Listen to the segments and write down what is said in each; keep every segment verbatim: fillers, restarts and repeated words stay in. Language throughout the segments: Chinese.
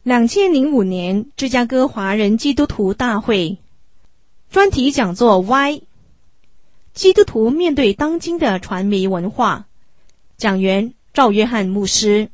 两千零五年芝加哥华人基督徒大会专题讲座 Y 基督徒面对当今的传媒文化，讲员赵约翰牧师。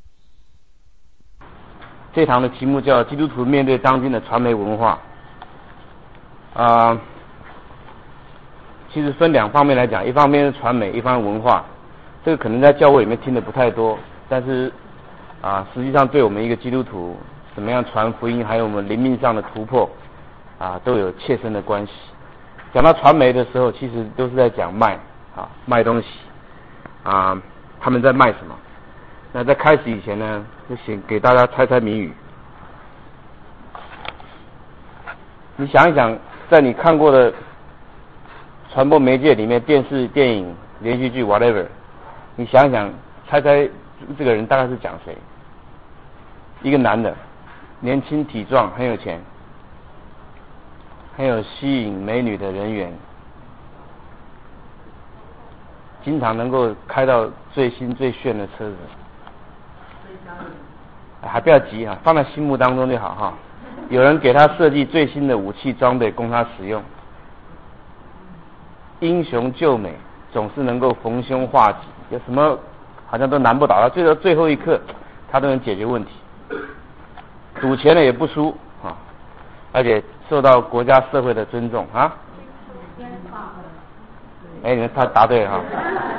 这堂的题目叫基督徒面对当今的传媒文化啊、呃，其实分两方面来讲，一方面是传媒，一方面文化。这个可能在教会里面听的不太多，但是啊，实际上对我们一个基督徒怎么样传福音，还有我们灵命上的突破啊，都有切身的关系。讲到传媒的时候，其实都是在讲卖啊，卖东西啊，他们在卖什么？那在开始以前呢，就先给大家猜猜谜语。你想一想，在你看过的传播媒介里面，电视、电影、连续剧 whatever， 你想一想，猜猜这个人大概是讲谁？一个男的，年轻体壮，很有钱，很有吸引美女的人缘，经常能够开到最新最炫的车子。还不要急哈，放在心目当中就好哈。有人给他设计最新的武器装备供他使用，英雄救美，总是能够逢凶化吉，有什么好像都难不倒他，最后最后一刻他都能解决问题。赌钱的也不输啊，而且受到国家社会的尊重啊。哎，你看他答对了哈。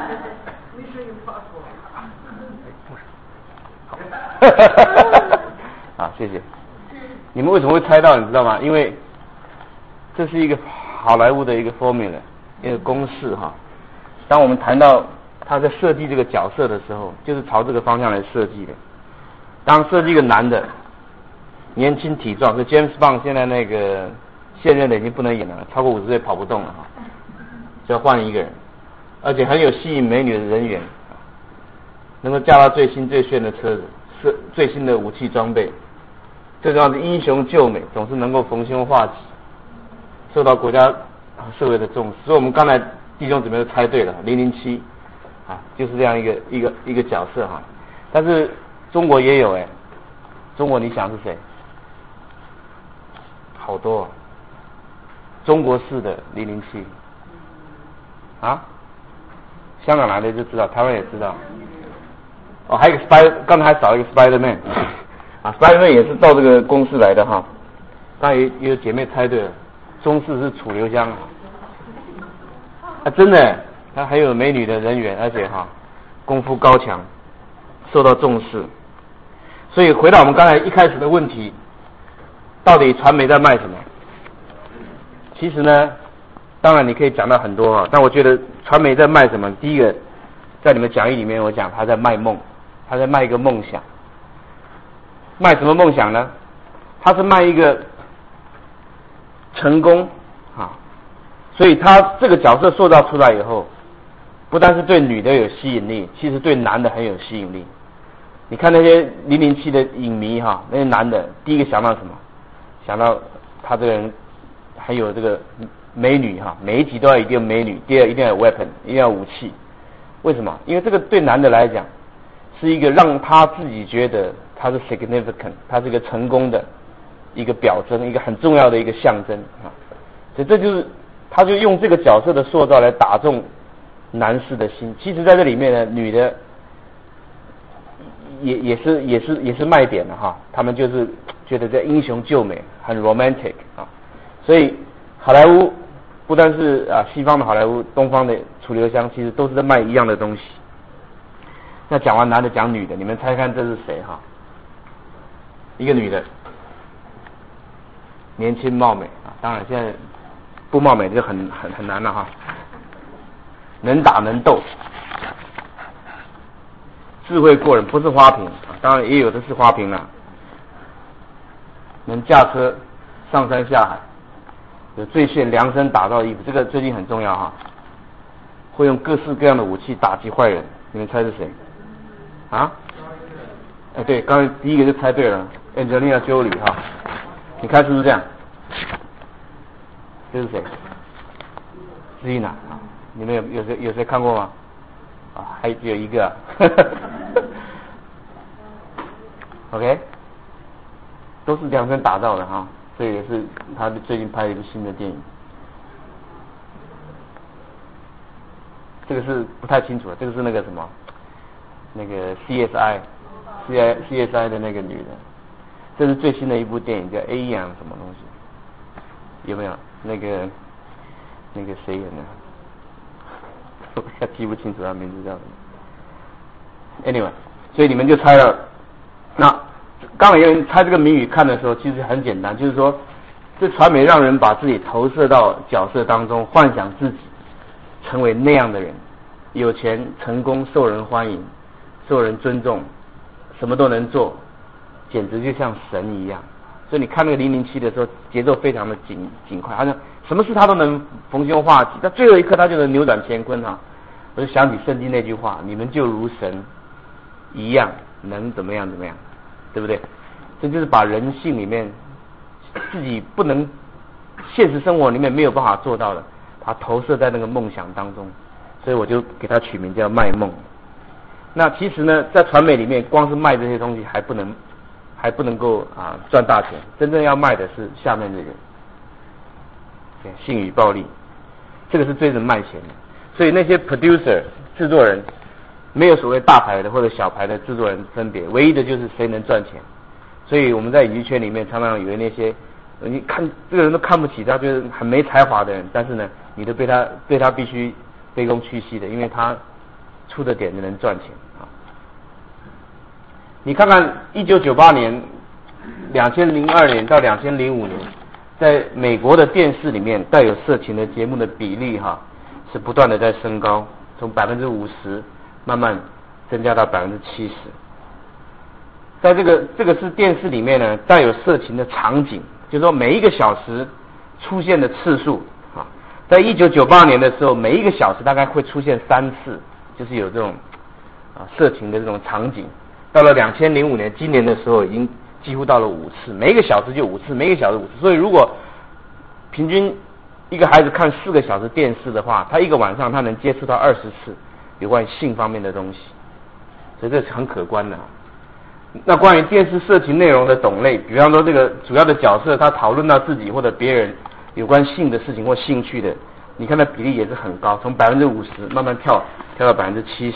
啊，谢谢。你们为什么会猜到？你知道吗？因为这是一个好莱坞的一个 formula， 一个公式哈。当我们谈到他在设计这个角色的时候，就是朝这个方向来设计的。当设计一个男的，年轻体壮，是 James Bond 现在那个现任的已经不能演了，超过五十岁跑不动了哈，就要换一个人，而且很有吸引美女的人缘，能够驾到最新最炫的车子。是最新的武器装备，最重要的英雄救美，总是能够逢凶化吉，受到国家社会的重视。所以我们刚才弟兄姊妹都猜对了，零零七啊，就是这样一个一个一个角色哈。但是中国也有哎，中国你想是谁？好多、哦，中国式的零零七啊，香港来的就知道，台湾也知道。哦，还有一个 Spider， 刚才还少一个 Spider-Man， 啊 ，Spider-Man 也是到这个公司来的哈。刚才也有姐妹猜对了，中式是楚留香啊，啊，真的，他还有美女的人缘，而且哈，功夫高强，受到重视。所以回到我们刚才一开始的问题，到底传媒在卖什么？其实呢，当然你可以讲到很多啊，但我觉得传媒在卖什么？第一个，在你们讲义里面我讲他在卖梦。他在卖一个梦想，卖什么梦想呢？他是卖一个成功啊，所以他这个角色塑造出来以后，不但是对女的有吸引力，其实对男的很有吸引力。你看那些零零七的影迷哈，那些男的第一个想到什么？想到他这个人还有这个美女哈，每一集都要一定有美女，第二一定要有 weapon， 一定要有武器。为什么？因为这个对男的来讲，是一个让他自己觉得他是 significant， 他是一个成功的一个表征，一个很重要的一个象征啊。所以这就是他就用这个角色的塑造来打中男士的心。其实在这里面呢，女的也也是也是也是卖点的哈。他们就是觉得这英雄救美很 romantic 啊。所以好莱坞不但是啊西方的好莱坞，东方的楚留香，其实都是在卖一样的东西。那讲完男的讲女的，你们猜看这是谁哈？一个女的，年轻貌美啊，当然现在不貌美就很很很难了哈。能打能斗，智慧过人，不是花瓶啊，当然也有的是花瓶啦。能驾车上山下海，有最炫量身打造的衣服，这个最近很重要哈。会用各式各样的武器打击坏人，你们猜是谁？啊？哎，对，刚才第一个就猜对了 ，Angelina Jolie 哈，你看是不是这样？这是谁 ？Zina 啊，你们有有谁有谁看过吗？啊，还只有一个、啊。OK， 都是量身打造的哈，这也是他最近拍了一部新的电影。这个是不太清楚了，这个是那个什么，那个 C S I，C I C S I 的那个女的，这是最新的一部电影叫 A 样什么东西，有没有？那个那个谁演的？我也记不清楚他名字叫什么。Anyway， 所以你们就猜了。那刚才有人猜这个谜语看的时候，其实很简单，就是说，这传媒让人把自己投射到角色当中，幻想自己成为那样的人，有钱、成功、受人欢迎、受人尊重，什么都能做，简直就像神一样。所以你看那个零零七的时候，节奏非常的紧紧快，好像什么事他都能逢凶化吉，在最后一刻他就能扭转乾坤哈。我就想起圣经那句话：你们就如神一样，能怎么样怎么样，对不对？这就是把人性里面自己不能现实生活里面没有办法做到的，他投射在那个梦想当中，所以我就给他取名叫卖梦。那其实呢，在传媒里面，光是卖这些东西还不能还不能够啊赚大钱，真正要卖的是下面这个，对，性与暴力，这个是追着卖钱的。所以那些 producer 制作人，没有所谓大牌的或者小牌的制作人分别，唯一的就是谁能赚钱。所以我们在影剧圈里面常常以为那些你看这个人都看不起他，就是很没才华的人，但是呢，你都被他对他必须卑躬屈膝的，因为他出的点子能赚钱啊。你看看一九九八年、两千零二年到两千零五年，在美国的电视里面带有色情的节目的比例哈，是不断的在升高，从百分之五十慢慢增加到百分之七十。在这个这个是电视里面呢带有色情的场景，就是说每一个小时出现的次数啊，在一九九八年的时候，每一个小时大概会出现三次，就是有这种啊色情的这种场景。到了两千零五年，今年的时候已经几乎到了五次，每一个小时就五次，每一个小时五次。所以如果平均一个孩子看四个小时电视的话，他一个晚上他能接触到二十次有关于性方面的东西，所以这是很可观的。那关于电视色情内容的种类，比方说这个主要的角色他讨论到自己或者别人有关性的事情或兴趣的，你看那比例也是很高，从百分之五十慢慢跳跳到百分之七十。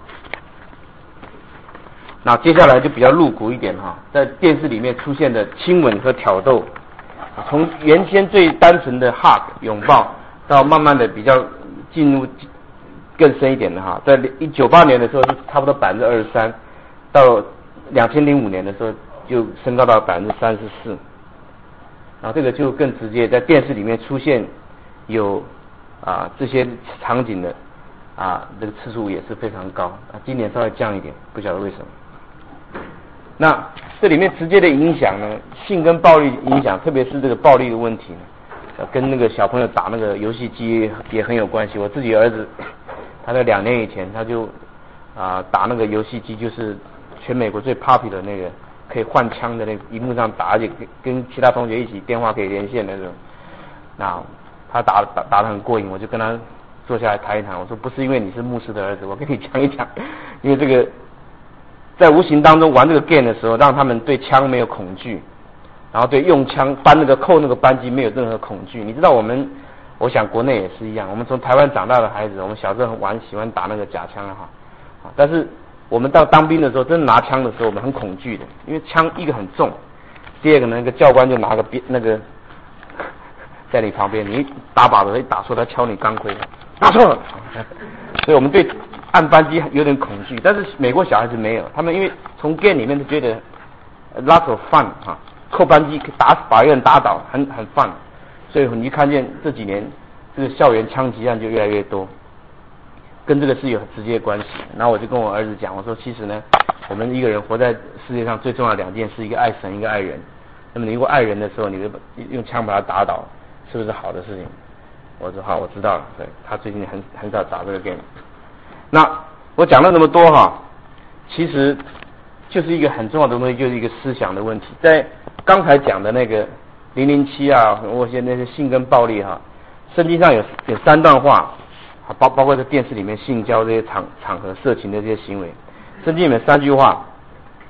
那接下来就比较露骨一点哈，在电视里面出现的亲吻和挑逗，从原先最单纯的 hug 拥抱，到慢慢的比较进入更深一点的哈，在一九八年的时候是差不多百分之二十三，到两千零五年的时候就升高到百分之三十四，然后这个就更直接，在电视里面出现有啊这些场景的啊这个次数也是非常高，啊今年稍微降一点，不晓得为什么。那这里面直接的影响呢，性跟暴力影响，特别是这个暴力的问题呢，呃跟那个小朋友打那个游戏机也很有关系。我自己儿子，他在两年以前他就啊打那个游戏机，就是全美国最 popular 的那个可以换枪的那个荧幕上打，而且跟其他同学一起电话可以连线的那种。那他打打打得很过瘾，我就跟他坐下来谈一谈。我说不是因为你是牧师的儿子，我跟你讲一讲，因为这个在无形当中玩这个 game 的时候，让他们对枪没有恐惧，然后对用枪扳那个扣那个扳机没有任何恐惧。你知道我们，我想国内也是一样，我们从台湾长大的孩子，我们小时候玩喜欢打那个假枪哈，但是我们到当兵的时候，真的拿枪的时候，我们很恐惧的，因为枪一个很重，第二个呢，那个教官就拿个鞭那个在你旁边，你一打靶的时候一打错，他敲你钢盔，打错了，所以我们对按扳机有点恐惧。但是美国小孩子没有，他们因为从 game 里面就觉得 lots of fun 哈，扣扳机打把一个人打倒，很很 fun， 所以你看见这几年这个校园枪击案就越来越多。跟这个是有直接关系。然后我就跟我儿子讲，我说其实呢，我们一个人活在世界上最重要的两件事，一个爱神，一个爱人。那么你如果爱人的时候，你就用枪把他打倒，是不是好的事情？我说好，我知道了。对，他最近很很少打这个 game。那我讲了那么多哈，其实就是一个很重要的东西，就是一个思想的问题。在刚才讲的那个零零七啊，或者那些性跟暴力哈，圣经上有有三段话。包包括在电视里面性交这些场场合色情的这些行为，圣经里面三句话，说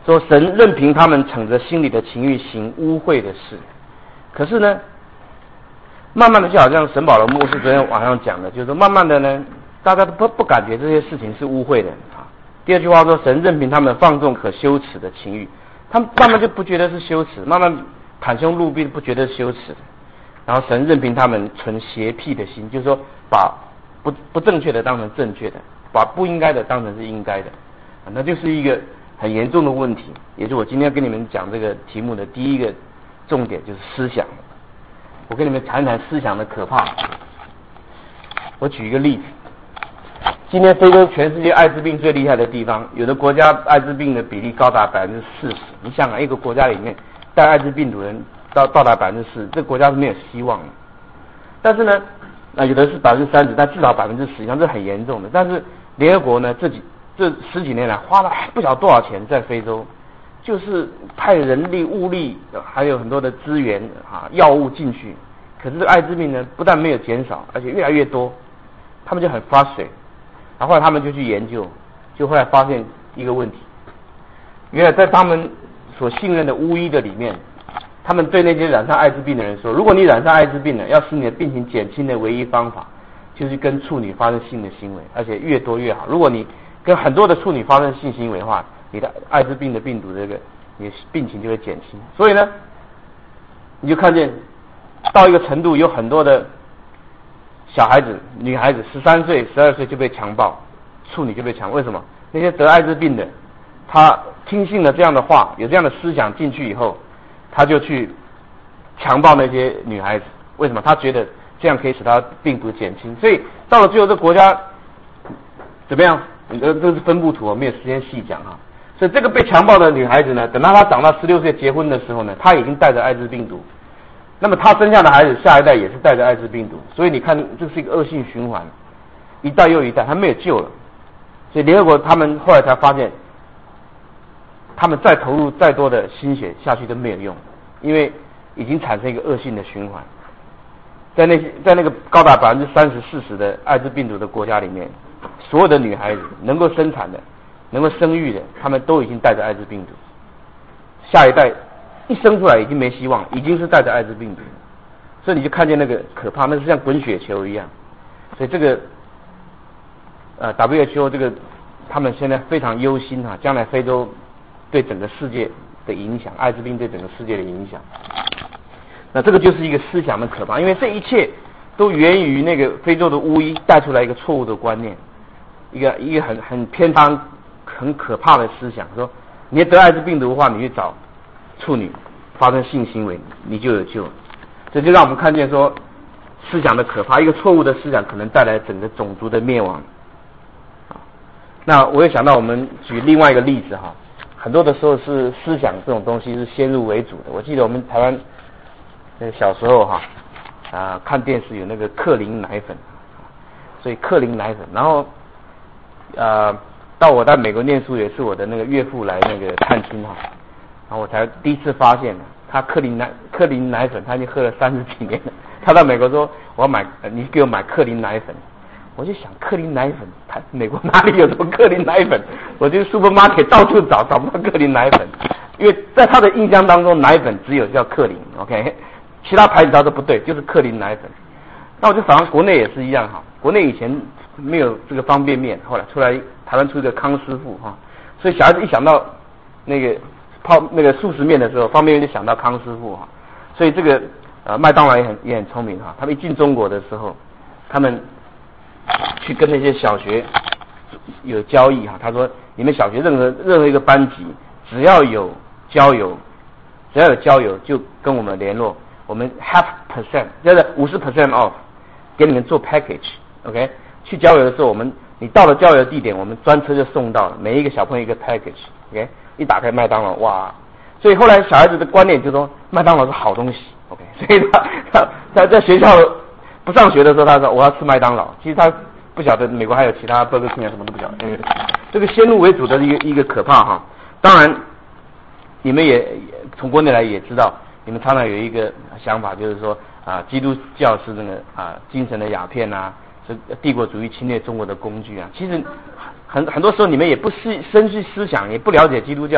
说神任凭他们逞着心里的情欲行污秽的事。可是呢，慢慢的就好像沈保罗牧师昨天晚上讲的，就是说慢慢的呢，大家都不不感觉这些事情是污秽的啊。第二句话说，神任凭他们放纵可羞耻的情欲，他们慢慢就不觉得是羞耻，慢慢袒胸露臂不觉得是羞耻的。然后神任凭他们存邪僻的心，就是说把不不正确的当成正确的，把不应该的当成是应该的，啊，那就是一个很严重的问题。也是我今天跟你们讲这个题目的第一个重点，就是思想。我跟你们谈谈思想的可怕。我举一个例子，今天非洲全世界艾滋病最厉害的地方，有的国家艾滋病的比例高达百分之四十。你想想，一个国家里面带艾滋病毒人到到达百分之四十，这个国家是没有希望的。但是呢，那有的是百分之三十，但至少百分之十以上，这很严重的。但是联合国呢，这几这十几年来花了不晓得多少钱在非洲，就是派人力、物力，还有很多的资源啊、药物进去。可是这个艾滋病呢，不但没有减少，而且越来越多，他们就很 frustrated。然后后来他们就去研究，就后来发现一个问题，原来在他们所信任的巫医的里面，他们对那些染上艾滋病的人说，如果你染上艾滋病了，要使你的病情减轻的唯一方法，就是跟处女发生性的行为，而且越多越好。如果你跟很多的处女发生性行为的话，你的艾滋病的病毒这个你的病情就会减轻。所以呢，你就看见到一个程度，有很多的小孩子、女孩子十三岁、十二岁就被强暴，处女就被强暴。为什么？那些得艾滋病的，他听信了这样的话，有这样的思想进去以后，他就去强暴那些女孩子。为什么？他觉得这样可以使他病毒减轻。所以到了最后，这国家怎么样？这这是分布图，我没有时间细讲啊。所以这个被强暴的女孩子呢，等到她长到十六岁结婚的时候呢，她已经带着艾滋病毒。那么她生下的孩子，下一代也是带着艾滋病毒。所以你看，这是一个恶性循环，一代又一代，她没有救了。所以联合国他们后来才发现，他们再投入再多的心血下去都没有用，因为已经产生一个恶性的循环。在那些在那个高达百分之三十、四十的艾滋病毒的国家里面，所有的女孩子能够生产的、能够生育的，她们都已经带着艾滋病毒。下一代一生出来已经没希望，已经是带着艾滋病毒。所以你就看见那个可怕，那是像滚雪球一样。所以这个呃 W H O 这个他们现在非常忧心啊，将来非洲对整个世界的影响，艾滋病对整个世界的影响。那这个就是一个思想的可怕，因为这一切都源于那个非洲的巫医带出来一个错误的观念，一个一个很很偏袒、很可怕的思想，说你得艾滋病毒的话，你去找处女发生性行为，你就有救。这就让我们看见说思想的可怕，一个错误的思想可能带来整个种族的灭亡。那我也想到我们举另外一个例子哈，很多的时候是思想这种东西是先入为主的。我记得我们台湾那个小时候哈啊看电视有那个克林奶粉，所以克林奶粉，然后呃到我在美国念书也是我的那个岳父来那个探亲哈，然后我才第一次发现他克林奶克林奶粉他已经喝了三十几年了。他到美国说我要买，你给我买克林奶粉。我就想克林奶粉，他美国哪里有什么克林奶粉？我就 supermarket 到处找，找不到克林奶粉，因为在他的印象当中，奶粉只有叫克林 ，OK， 其他牌子他都不对，就是克林奶粉。那我就想，国内也是一样哈，国内以前没有这个方便面，后来出来台湾出一个康师傅哈，所以小孩子一想到那个泡那个速食面的时候，方便面就想到康师傅哈，所以这个呃麦当劳也很也很聪明哈，他们一进中国的时候，他们去跟那些小学有交易哈，他说你们小学任何任何一个班级只要有交友，只要有交友就跟我们联络，我们 half percent 就是五十 percent off 给你们做 package，OK， 去交友的时候，我们你到了交友的地点，我们专车就送到了，每一个小朋友一个 package，OK， 一打开麦当劳，哇！所以后来小孩子的观念就是说麦当劳是好东西 ，OK， 所以他他他在学校不上学的时候，他说我要吃麦当劳。其实他不晓得美国还有其他 Burger King 啊什么都不晓得。因为这个先入为主的一个一个可怕哈。当然，你们也从国内来也知道，你们常常有一个想法，就是说啊，基督教是那个啊精神的鸦片啊，是帝国主义侵略中国的工具啊。其实很很多时候你们也不思深去思想，也不了解基督教。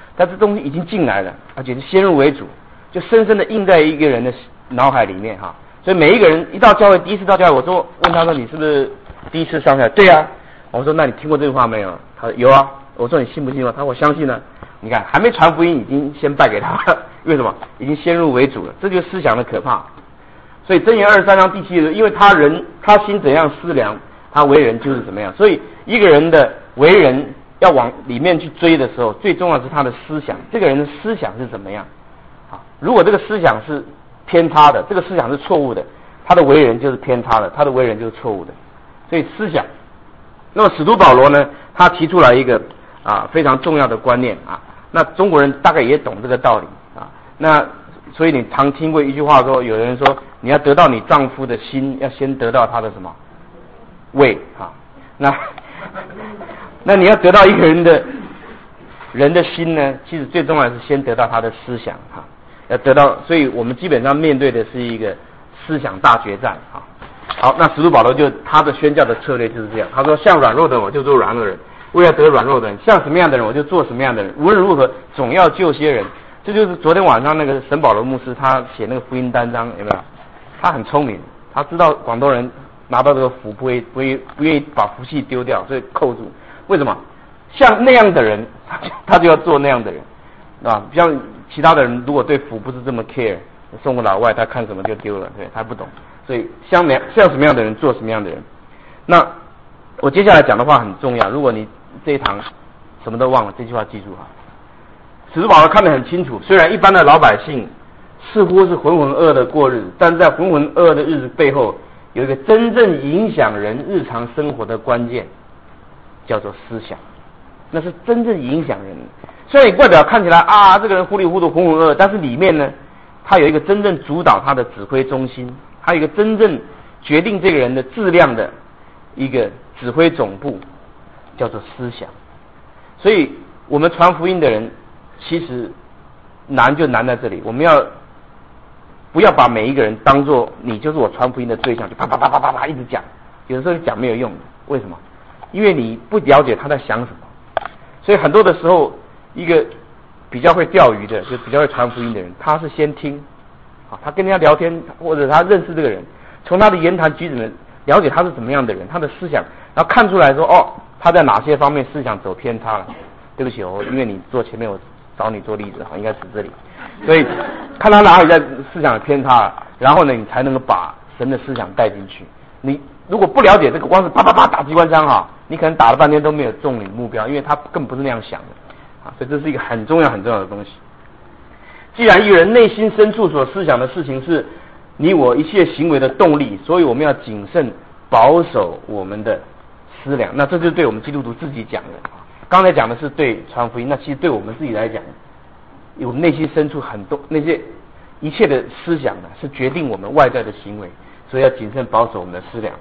但这东西已经进来了，而且是先入为主，就深深的印在一个人的脑海里面哈。所以每一个人一到教会，第一次到教会，我说问他说你是不是第一次上教会？对啊，我说那你听过这句话没有？他说有啊。我说你信不信吗？他说我相信呢。你看还没传福音，已经先拜给他了，为什么？已经先入为主了，这就是思想的可怕。所以箴言二十三章第七节，因为他人他心怎样思量，他为人就是怎么样。所以一个人的为人要往里面去追的时候，最重要的是他的思想，这个人的思想是怎么样啊？如果这个思想是偏差的，这个思想是错误的，他的为人就是偏差的，他的为人就是错误的。所以思想，那么使徒保罗呢，他提出来一个啊非常重要的观念啊，那中国人大概也懂这个道理啊。那所以你常听过一句话说，有人说你要得到你丈夫的心，要先得到他的什么胃啊？那那你要得到一个人的人的心呢，其实最重要的是先得到他的思想哈，要得到，所以我们基本上面对的是一个思想大决战啊。好，那使徒保罗就他的宣教的策略就是这样，他说像软弱的人我就做软弱人，为了得软弱的人，像什么样的人我就做什么样的人，无论如何总要救些人。这就是昨天晚上那个沈保罗牧师他写那个福音单章，有没有？他很聪明，他知道广东人拿到这个福不会不会不愿意把福气丢掉，所以扣住。为什么？像那样的人，他就他就要做那样的人，啊，像其他的人如果对福不是这么 care， 送个老外他看什么就丢了，对他不懂。所以像像什么样的人做什么样的人。那我接下来讲的话很重要，如果你这一堂什么都忘了，这句话记住哈。使徒保罗看得很清楚，虽然一般的老百姓似乎是浑浑噩噩的过日子，但是在浑浑噩噩的日子背后，有一个真正影响人日常生活的关键，叫做思想。那是真正影响人。虽然你外表看起来啊，这个人糊里糊涂、浑浑噩噩，但是里面呢，他有一个真正主导他的指挥中心，他有一个真正决定这个人的质量的一个指挥总部，叫做思想。所以我们传福音的人，其实难就难在这里，我们要不要把每一个人当作你就是我传福音的对象，就啪啪啪啪啪啪一直讲，有的时候你讲没有用的。为什么？因为你不了解他在想什么。所以很多的时候，一个比较会钓鱼的，就比较会传福音的人，他是先听啊，他跟人家聊天，或者他认识这个人，从他的言谈举止呢，了解他是怎么样的人，他的思想，然后看出来说，哦，他在哪些方面思想走偏差了。对不起哦，因为你坐前面，我找你做例子，应该指这里。所以看他哪里在思想偏差，然后呢，你才能够把神的思想带进去。你如果不了解这个，光是啪啪啪打机关枪哈，你可能打了半天都没有中你目标，因为他根本不是那样想的啊。所以这是一个很重要很重要的东西。既然一个人内心深处所思想的事情是你我一切行为的动力，所以我们要谨慎保守我们的思量。那这就是对我们基督徒自己讲的。刚才讲的是对传福音，那其实对我们自己来讲，我们内心深处很多那些一切的思想呢，是决定我们外在的行为，所以要谨慎保守我们的思量。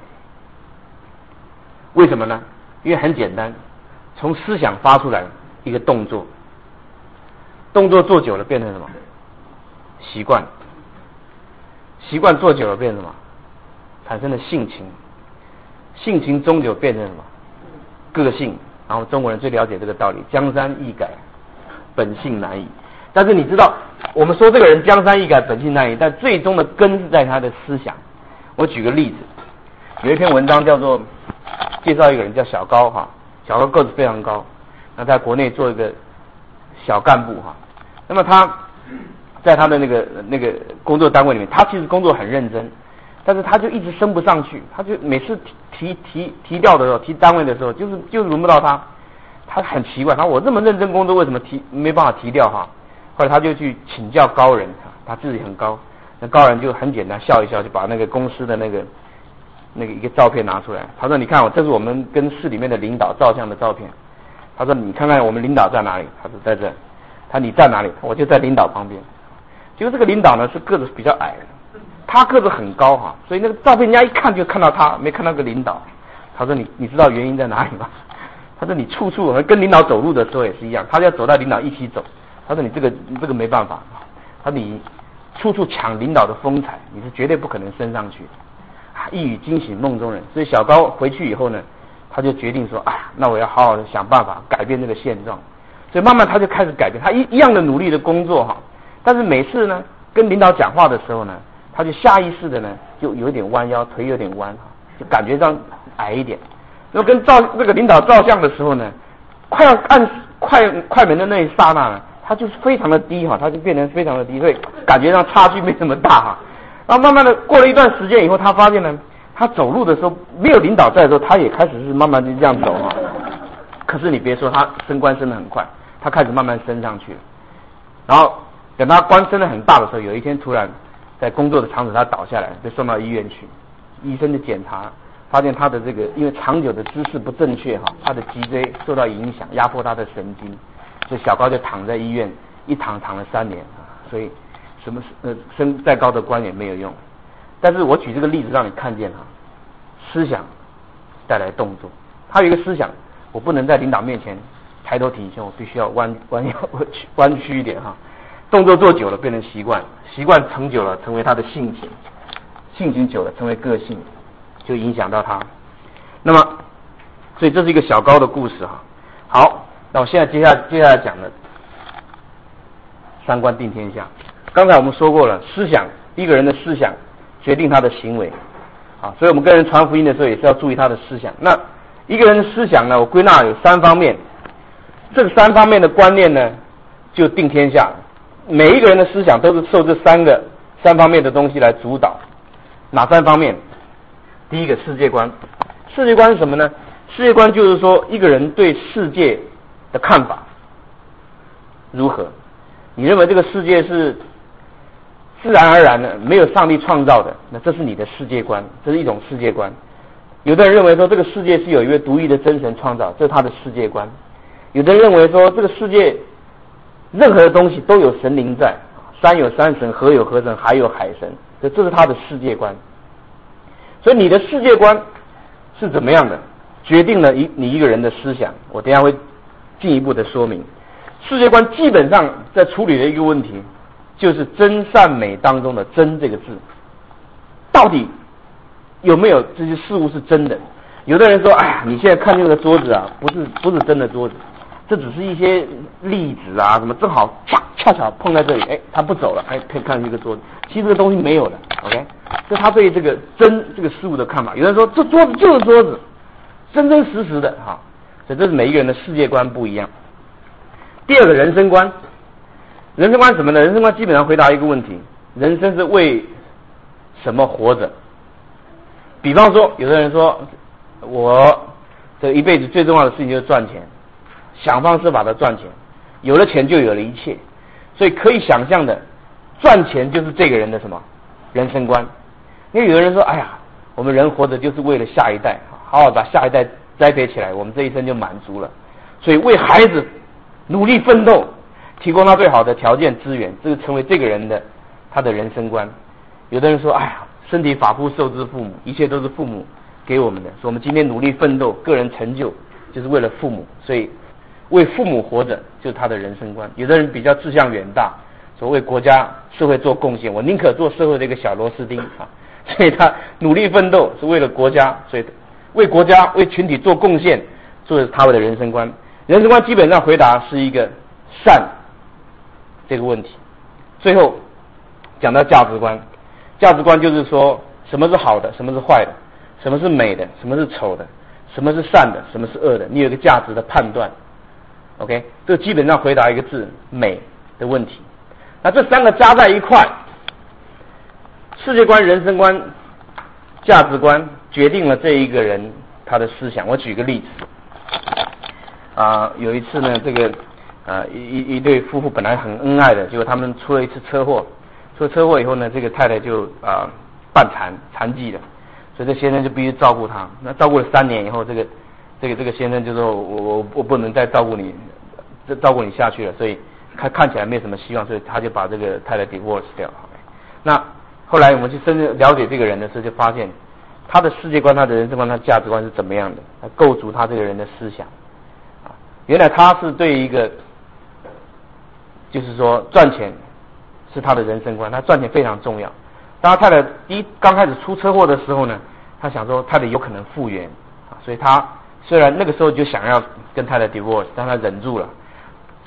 为什么呢？因为很简单，从思想发出来一个动作，动作做久了变成什么？习惯，习惯做久了变成什么？产生了性情，性情终究变成什么？个性。然后中国人最了解这个道理，江山易改，本性难移。但是你知道，我们说这个人江山易改，本性难移，但最终的根是在他的思想。我举个例子，有一篇文章叫做介绍一个人叫小高哈，小高个子非常高，那在国内做一个小干部哈。那么他在他的那个那个工作单位里面，他其实工作很认真，但是他就一直升不上去，他就每次提提提提调的时候，提单位的时候，就是就是轮不到他，他很奇怪，他说我这么认真工作，为什么提没办法提调哈？后来他就去请教高人，他自己很高，那高人就很简单笑一笑，就把那个公司的那个那个一个照片拿出来，他说你看我这是我们跟市里面的领导照相的照片，他说你看看我们领导在哪里？他说在这，他说你在哪里？我就在领导旁边，结果这个领导呢是个子比较矮的。他个子很高哈，所以那个照片人家一看就看到他，没看到个领导。他说你你知道原因在哪里吗？他说你处处跟领导走路的时候也是一样，他要走到领导一起走。他说你这个这个没办法，他说你处处抢领导的风采，你是绝对不可能升上去的。一语惊醒梦中人，所以小高回去以后呢，他就决定说，哎呀，那我要好好的想办法改变这个现状。 所以慢慢他就开始改变，他一一样的努力的工作哈，但是每次呢跟领导讲话的时候呢，他就下意识的呢就有点弯腰，腿有点弯，就感觉上矮一点。然后跟照那个领导照相的时候呢，快要按快快门的那一刹那呢，他就是非常的低哈，他就变成非常的低，所以感觉上差距没那么大哈。然后慢慢的过了一段时间以后，他发现呢，他走路的时候没有领导在的时候，他也开始是慢慢就这样走哈。可是你别说，他升官升得很快，他开始慢慢升上去了。然后等他官升得很大的时候，有一天突然在工作的场所他倒下来，被送到医院去。医生的检查发现他的这个因为长久的姿势不正确哈，他的脊椎受到影响，压迫他的神经，所以小高就躺在医院，一躺躺了三年啊。所以什么呃升再高的官也没有用。但是我举这个例子让你看见哈，思想带来动作。他有一个思想，我不能在领导面前抬头挺胸，我必须要弯弯腰弯曲一点哈。动作做久了变成习惯，习惯成久了成为他的性情，性情久了成为个性，就影响到他。那么，所以这是一个小高的故事哈。好，那我现在接下接下来讲的三观定天下。刚才我们说过了，思想一个人的思想决定他的行为啊，所以我们跟人传福音的时候也是要注意他的思想。那一个人的思想呢，我归纳有三方面，这个三方面的观念呢，就定天下。每一个人的思想都是受这三个三方面的东西来主导。哪三方面？第一个世界观，世界观是什么呢？世界观就是说一个人对世界的看法如何？你认为这个世界是自然而然的，没有上帝创造的，那这是你的世界观，这是一种世界观。有的人认为说这个世界是有一位独一的真神创造，这是他的世界观。有的人认为说这个世界任何的东西都有神灵在，山有山神，河有河神，海有海神，这这是他的世界观。所以你的世界观是怎么样的，决定了一你一个人的思想。我等一下会进一步的说明。世界观基本上在处理的一个问题，就是真善美当中的真这个字，到底有没有这些事物是真的？有的人说，哎呀，你现在看这个桌子啊，不是不是真的桌子，这只是一些粒子啊什么，正好恰恰巧碰在这里，哎，他不走了，哎，可以看这个桌子，其实这个东西没有的 ，OK， 这是他对这个真这个事物的看法。有人说这桌子就是桌子，真真实实的哈，所以这是每一个人的世界观不一样。第二个人生观，人生观什么呢？人生观基本上回答一个问题：人生是为什么活着？比方说，有的人说，我这一辈子最重要的事情就是赚钱，想方设法的赚钱，有了钱就有了一切，所以可以想象的，赚钱就是这个人的什么人生观。因为有的人说，哎呀，我们人活着就是为了下一代，好好把下一代栽培起来，我们这一生就满足了，所以为孩子努力奋斗，提供他最好的条件资源，这个成为这个人的他的人生观。有的人说，哎呀，身体发肤受之父母，一切都是父母给我们的，所以我们今天努力奋斗，个人成就就是为了父母，所以为父母活着就是他的人生观。有的人比较志向远大，说为国家社会做贡献，我宁可做社会的一个小螺丝钉啊，所以他努力奋斗是为了国家，所以为国家为群体做贡献，这是他的人生观。人生观基本上回答是一个善这个问题。最后讲到价值观，价值观就是说什么是好的，什么是坏的，什么是美的，什么是丑的，什么是善的，什么是恶的，你有一个价值的判断。 OK， 这基本上回答一个字美的问题。那这三个加在一块，世界观、人生观、价值观决定了这一个人他的思想。我举个例子啊、呃，有一次呢，这个啊、呃、一一对夫妇本来很恩爱的，结果他们出了一次车祸，出了车祸以后呢，这个太太就啊、呃、半残残疾了，所以这先生就必须照顾她。那照顾了三年以后，这个这个这个先生就说我我我不能再照顾你，照顾你下去了，所以看看起来没有什么希望，所以他就把这个太太 divorce 掉。那后来我们去深入了解这个人的时候，就发现他的世界观、他的人生观、他的价值观是怎么样的，来构筑他这个人的思想。啊，原来他是对一个，就是说赚钱是他的人生观，他赚钱非常重要。当他太太第一刚开始出车祸的时候呢，他想说太太有可能复原，啊，所以他虽然那个时候就想要跟太太 divorce， 但他忍住了。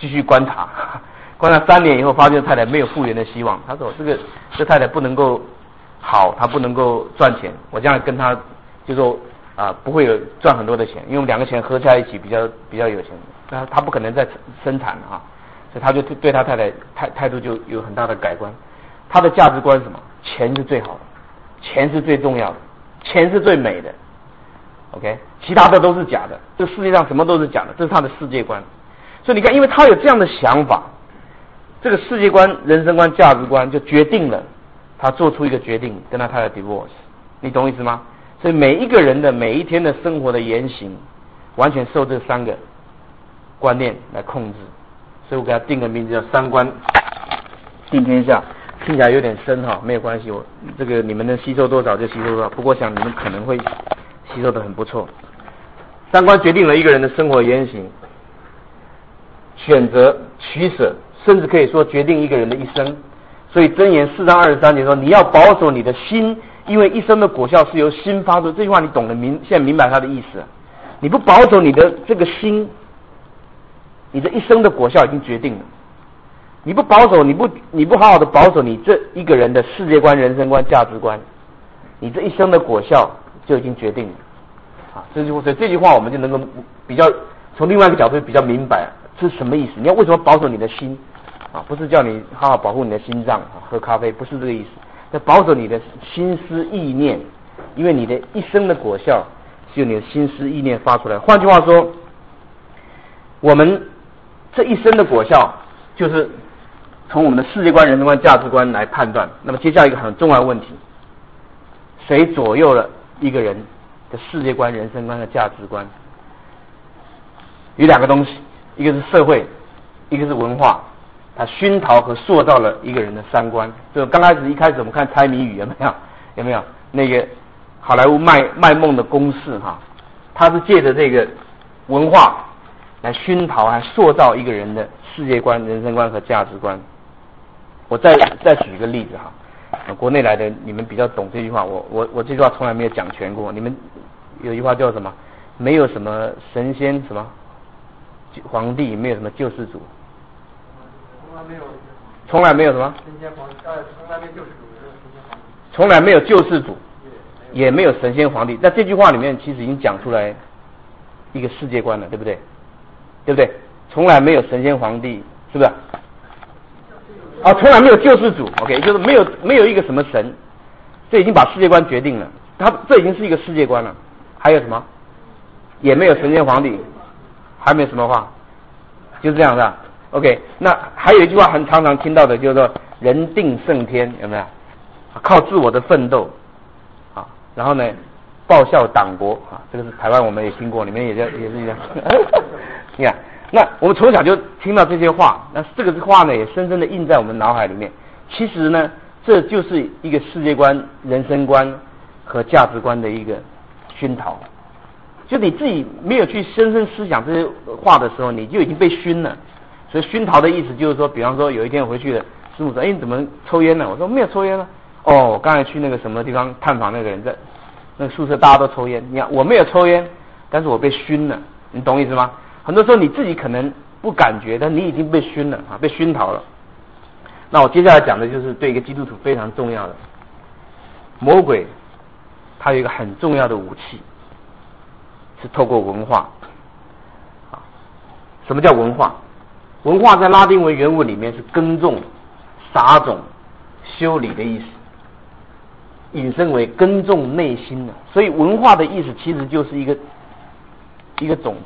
继续观察，观察三年以后，发现太太没有复原的希望。他说这个这太太不能够好，她不能够赚钱，我将来跟她就说啊、呃、不会有赚很多的钱，因为我们两个钱合在一起比较比较有钱，那他不可能再生产啊，所以他就对他太太态态度就有很大的改观。他的价值观是什么？钱是最好的，钱是最重要的，钱是最美的。OK， 其他的都是假的，这世界上什么都是假的，这是他的世界观。所以你看，因为他有这样的想法，这个世界观、人生观、价值观就决定了他做出一个决定，跟他太太 divorce。你懂意思吗？所以每一个人的每一天的生活的言行，完全受这三个观念来控制。所以我给他定个名字叫三观定天下，听起来有点深哈，没有关系，我这个你们能吸收多少就吸收多少。不过想你们可能会吸收的很不错。三观决定了一个人的生活言行，选择、取舍，甚至可以说决定一个人的一生。所以箴言四章二十三节说，你要保守你的心，因为一生的果效是由心发出。这句话你懂得明，现在明白它的意思。你不保守你的这个心，你这一生的果效已经决定了。你不保守，你不你不好好的保守你这一个人的世界观、人生观、价值观，你这一生的果效就已经决定了。啊，这句所以这句话我们就能够比较从另外一个角度比较明白这是什么意思。你要为什么保守你的心？啊，不是叫你好好保护你的心脏啊，喝咖啡，不是这个意思。要保守你的心思意念，因为你的一生的果效是由你的心思意念发出来。换句话说，我们这一生的果效就是从我们的世界观、人生观、价值观来判断。那么接下来一个很重要的问题，谁左右了一个人的世界观、人生观和价值观？有两个东西，一个是社会，一个是文化，它熏陶和塑造了一个人的三观。就刚开始一开始我们看猜谜语有没有？有没有那个好莱坞卖卖梦的公式哈？它是借着这个文化来熏陶、来塑造一个人的世界观、人生观和价值观。我再再举一个例子哈，国内来的你们比较懂这句话，我我我这句话从来没有讲全过。你们有一句话叫什么？没有什么神仙什么皇帝，没有什么救世主。从来没有，从来没有什么？神仙皇帝，呃，从来没有救世主，没有神仙皇帝。从来没有救世主，也没有神仙皇帝。在这句话里面，其实已经讲出来一个世界观了，对不对？对不对？从来没有神仙皇帝，是不是？啊，从来没有救世主 ，OK， 就是没有没有一个什么神，这已经把世界观决定了。他这已经是一个世界观了。还有什么？也没有神仙皇帝，还没有什么话，就这样的。OK， 那还有一句话很常常听到的，就是说人定胜天，有没有？靠自我的奋斗啊，然后呢，报效党国啊，这个是台湾我们也听过，你们也也是一样。你看，那我们从小就听到这些话，那这个话呢也深深的印在我们脑海里面。其实呢，这就是一个世界观、人生观和价值观的一个熏陶。就你自己没有去深深思想这些话的时候，你就已经被熏了。所以熏陶的意思就是说，比方说有一天回去了，师母说：“哎，你怎么抽烟呢？”我说：“没有抽烟啊。”哦，我刚才去那个什么地方探访那个人，在那个宿舍大家都抽烟。你看我没有抽烟，但是我被熏了，你懂意思吗？很多时候你自己可能不感觉，但你已经被熏了啊，被熏陶了。那我接下来讲的就是对一个基督徒非常重要的，魔鬼他有一个很重要的武器，是透过文化。啊，什么叫文化？文化在拉丁文原文里面是耕种、撒种、修理的意思，引申为耕种内心的。所以文化的意思其实就是一个一个种子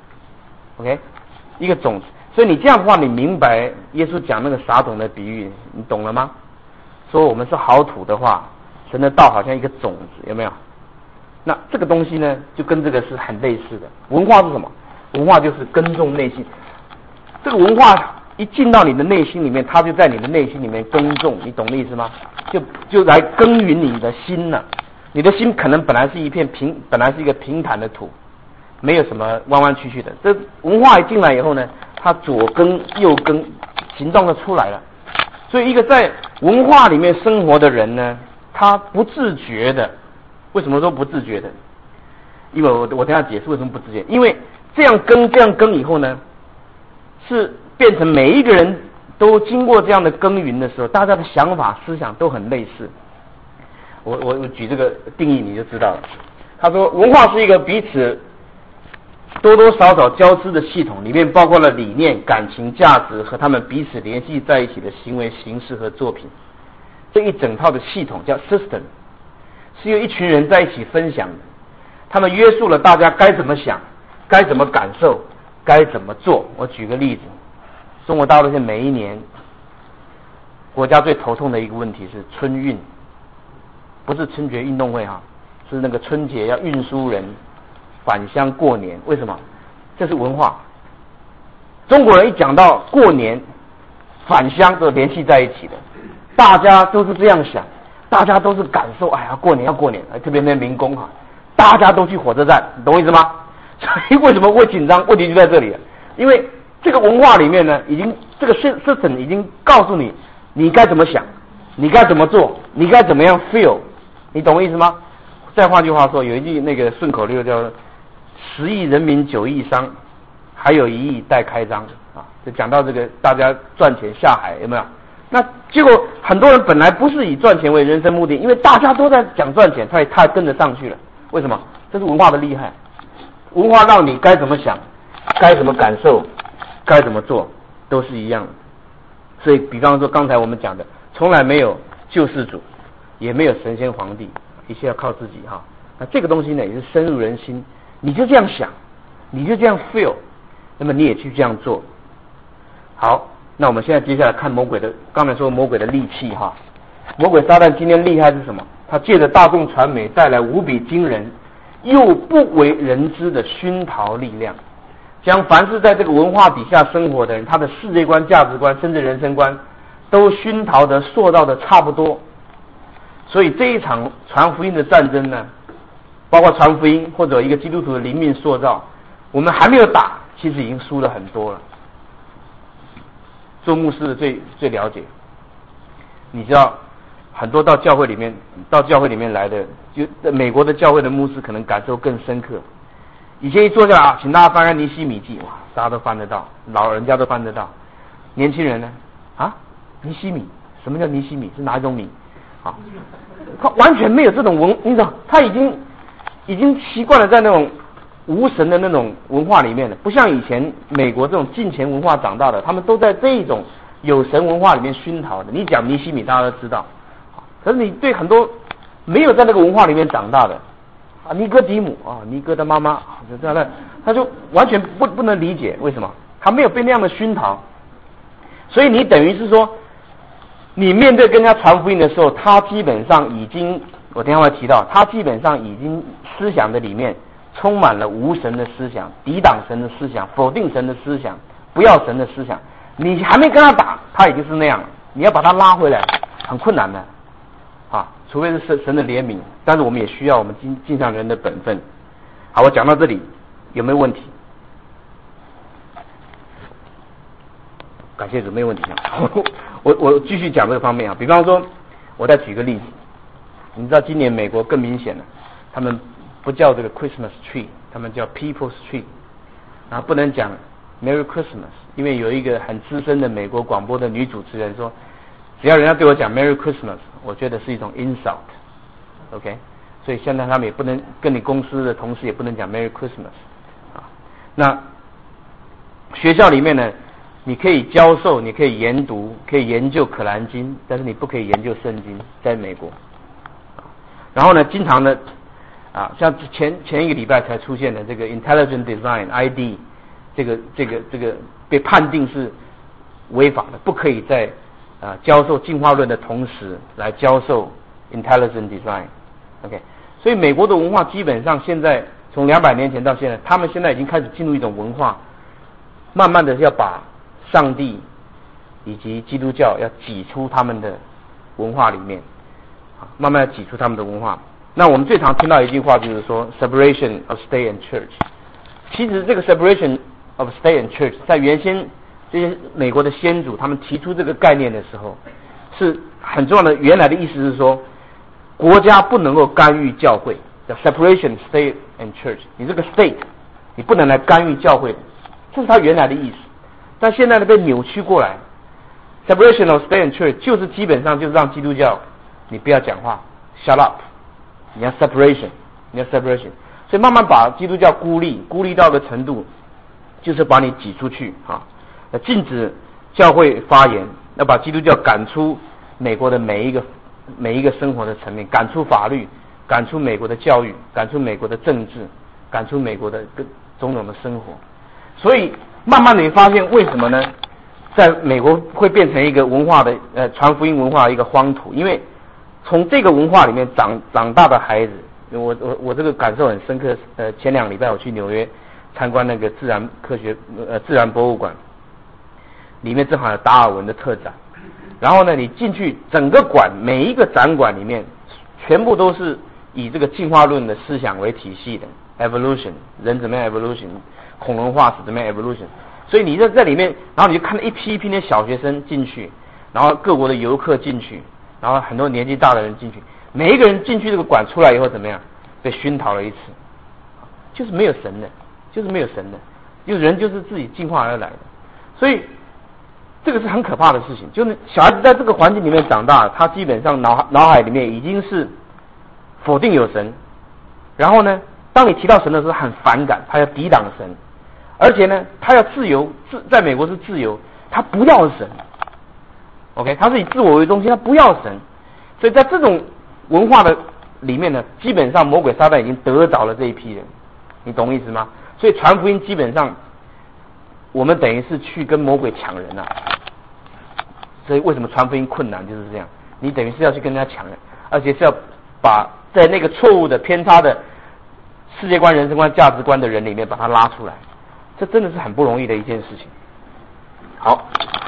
，OK， 一个种子。所以你这样的话，你明白耶稣讲那个撒种的比喻，你懂了吗？说我们是好土的话，神的道好像一个种子，有没有？那这个东西呢，就跟这个是很类似的。文化是什么？文化就是耕种内心。这个文化一进到你的内心里面，它就在你的内心里面耕种，你懂的意思吗？就就来耕耘你的心了。你的心可能本来是一片平，本来是一个平坦的土，没有什么弯弯曲曲的。这文化一进来以后呢，它左耕右耕，行动的出来了。所以一个在文化里面生活的人呢，他不自觉的。为什么说不自觉的？因为我我等一下解释为什么不自觉。因为这样耕这样耕以后呢，是变成每一个人都经过这样的耕耘的时候，大家的想法思想都很类似。我我我举这个定义你就知道了。他说文化是一个彼此多多少少交织的系统，里面包括了理念、感情、价值和他们彼此联系在一起的行为形式和作品。这一整套的系统叫 system， 是由一群人在一起分享的，他们约束了大家该怎么想，该怎么感受，该怎么做。我举个例子，中国大陆现在每一年国家最头痛的一个问题是春运，不是春节运动会哈，是那个春节要运输人返乡过年。为什么？这是文化。中国人一讲到过年返乡都联系在一起的，大家都是这样想，大家都是感受，哎呀过年要过年，特别那民工哈，大家都去火车站，懂我意思吗？所以为什么会紧张？问题就在这里了，因为这个文化里面呢，已经这个 system 已经告诉你你该怎么想，你该怎么做，你该怎么样 feel， 你懂我意思吗？再换句话说，有一句那个顺口溜叫十亿人民九亿商，还有一亿待开张啊，就讲到这个大家赚钱下海有没有？那结果很多人本来不是以赚钱为人生目的，因为大家都在讲赚钱，他也他也跟着上去了。为什么？这是文化的厉害，文化让你该怎么想，该怎么感受，该怎么做都是一样的。所以比方说刚才我们讲的，从来没有救世主，也没有神仙皇帝，一切要靠自己哈。那这个东西呢也是深入人心，你就这样想，你就这样 feel， 那么你也去这样做。好，那我们现在接下来看魔鬼的，刚才说魔鬼的利器哈。魔鬼撒旦今天厉害是什么？他借着大众传媒带来无比惊人又不为人知的熏陶力量，将凡是在这个文化底下生活的人，他的世界观、价值观甚至人生观都熏陶的塑造的差不多。所以这一场传福音的战争呢，包括传福音或者一个基督徒的灵命塑造，我们还没有打，其实已经输了很多了。做牧师的最最了解，你知道很多到教会里面到教会里面来的，就美国的教会的牧师可能感受更深刻。以前一坐下来啊，请大家翻看尼希米记，哇，大家都翻得到，老人家都翻得到。年轻人呢？啊，尼希米，什么叫尼希米？是哪一种米？啊，他完全没有这种文，你知道，他已经已经习惯了在那种无神的那种文化里面了，不像以前美国这种金钱文化长大的，他们都在这一种有神文化里面熏陶的。你讲尼希米，大家都知道，可是你对很多没有在那个文化里面长大的啊，尼哥底母啊，尼哥的妈妈，就这样的，他就完全不不能理解为什么他没有被那样的熏陶，所以你等于是说，你面对跟他传福音的时候，他基本上已经，我等一下会提到，他基本上已经思想的里面充满了无神的思想、抵挡神的思想、否定神的思想、不要神的思想。你还没跟他打，他已经是那样了。你要把他拉回来，很困难的啊，除非是神神的怜悯，但是我们也需要我们尽尽上人的本分。好，我讲到这里，有没有问题？感谢主，没有问题啊。我我继续讲这个方面啊，比方说，我再举个例子，你知道今年美国更明显了，他们不叫这个 Christmas tree， 他们叫 People's tree， 然后不能讲 Merry Christmas， 因为有一个很资深的美国广播的女主持人说，只要人家对我讲 Merry Christmas， 我觉得是一种 insult，OK， 所以现在他们也不能跟你公司的同事也不能讲 Merry Christmas 啊。那学校里面呢，你可以教授，你可以研读，可以研究可兰经，但是你不可以研究圣经，在美国。然后呢，经常的啊，像前前一个礼拜才出现的这个 Intelligent Design I D， 这个这个这个被判定是违法的，不可以在啊教授进化论的同时来教授 Intelligent Design。OK， 所以美国的文化基本上现在从两百年前到现在，他们现在已经开始进入一种文化，慢慢的要把上帝以及基督教要挤出他们的文化里面，慢慢的挤出他们的文化。那我们最常听到一句话就是说 separation of state and church。 其实这个 separation of state and church 在原先这些美国的先祖他们提出这个概念的时候是很重要的，原来的意思是说国家不能够干预教会，叫 separation state and church， 你这个 state 你不能来干预教会，这是他原来的意思。 但现在呢被扭曲过来 ，separation of state and church 就是基本上就是让基督教你不要讲话 ，shut up， 你要 separation， 你要 separation， 所以慢慢把基督教孤立，孤立到个程度，就是把你挤出去啊，禁止教会发言，要把基督教赶出美国的每一个每一个生活的层面，赶出法律，赶出美国的教育，赶出美国的政治，赶出美国的各种种的生活，所以。慢慢的你发现为什么呢？在美国会变成一个文化的呃传福音文化的一个荒土，因为从这个文化里面长长大的孩子，我我我这个感受很深刻。呃，前两个礼拜我去纽约参观那个自然科学呃自然博物馆，里面正好有达尔文的特展，然后呢，你进去整个馆每一个展馆里面，全部都是以这个进化论的思想为体系的 evolution， 人怎么样 evolution。恐龙化石怎么样 evolution， 所以你在这里面，然后你就看到一批一批的小学生进去，然后各国的游客进去，然后很多年纪大的人进去，每一个人进去这个馆出来以后怎么样？被熏陶了一次，就是没有神的，就是没有神的，就人就是自己进化而来的，所以这个是很可怕的事情。就是小孩子在这个环境里面长大，他基本上脑脑海里面已经是否定有神，然后呢，当你提到神的时候很反感，他要抵挡神。而且呢，他要自由，自在美国是自由，他不要神 ，OK， 他是以自我为中心，他不要神，所以在这种文化的里面呢，基本上魔鬼撒旦已经得着了这一批人，你懂意思吗？所以传福音基本上，我们等于是去跟魔鬼抢人啊，所以为什么传福音困难就是这样，你等于是要去跟人家抢人，而且是要把在那个错误的偏差的世界观、人生观、价值观的人里面把他拉出来。这真的是很不容易的一件事情。好，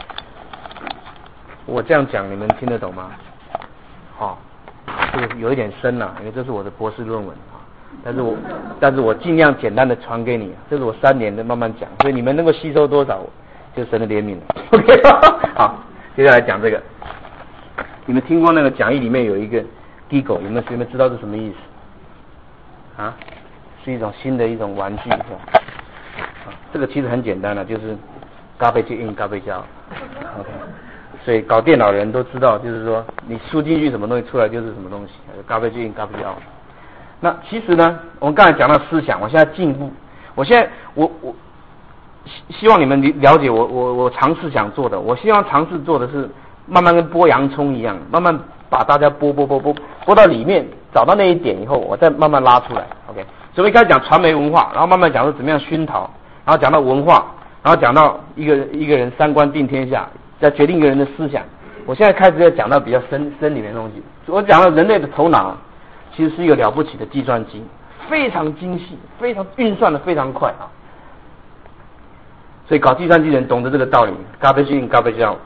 我这样讲你们听得懂吗？好、哦，这个有一点深了，因为这是我的博士论文啊。但是我但是我尽量简单的传给你，这是我三年的慢慢讲，所以你们能够吸收多少，就神的怜悯了。OK， 好，接下来讲这个。你们听过那个讲义里面有一个 Giggle， 你们有没有知道是什么意思？啊，是一种新的一种玩具，是吧？这个其实很简单了，就是 garbage in garbage out。OK， 所以搞电脑的人都知道，就是说你输进去什么东西出来就是什么东西 ，garbage in garbage out。那其实呢，我们刚才讲到思想，我现在进步，我现在我我希望你们了解我我我尝试想做的，我希望尝试做的是慢慢跟剥洋葱一样，慢慢把大家剥剥剥剥剥到里面，找到那一点以后，我再慢慢拉出来。OK， 所以我一开始讲传媒文化，然后慢慢讲说怎么样熏陶。然后讲到文化，然后讲到一个一个人三观定天下，再决定一个人的思想。我现在开始要讲到比较深深里面的东西。我讲到人类的头脑其实是一个了不起的计算机，非常精细，非常运算的非常快啊。所以搞计算机的人懂得这个道理 ，garbage in garbage out。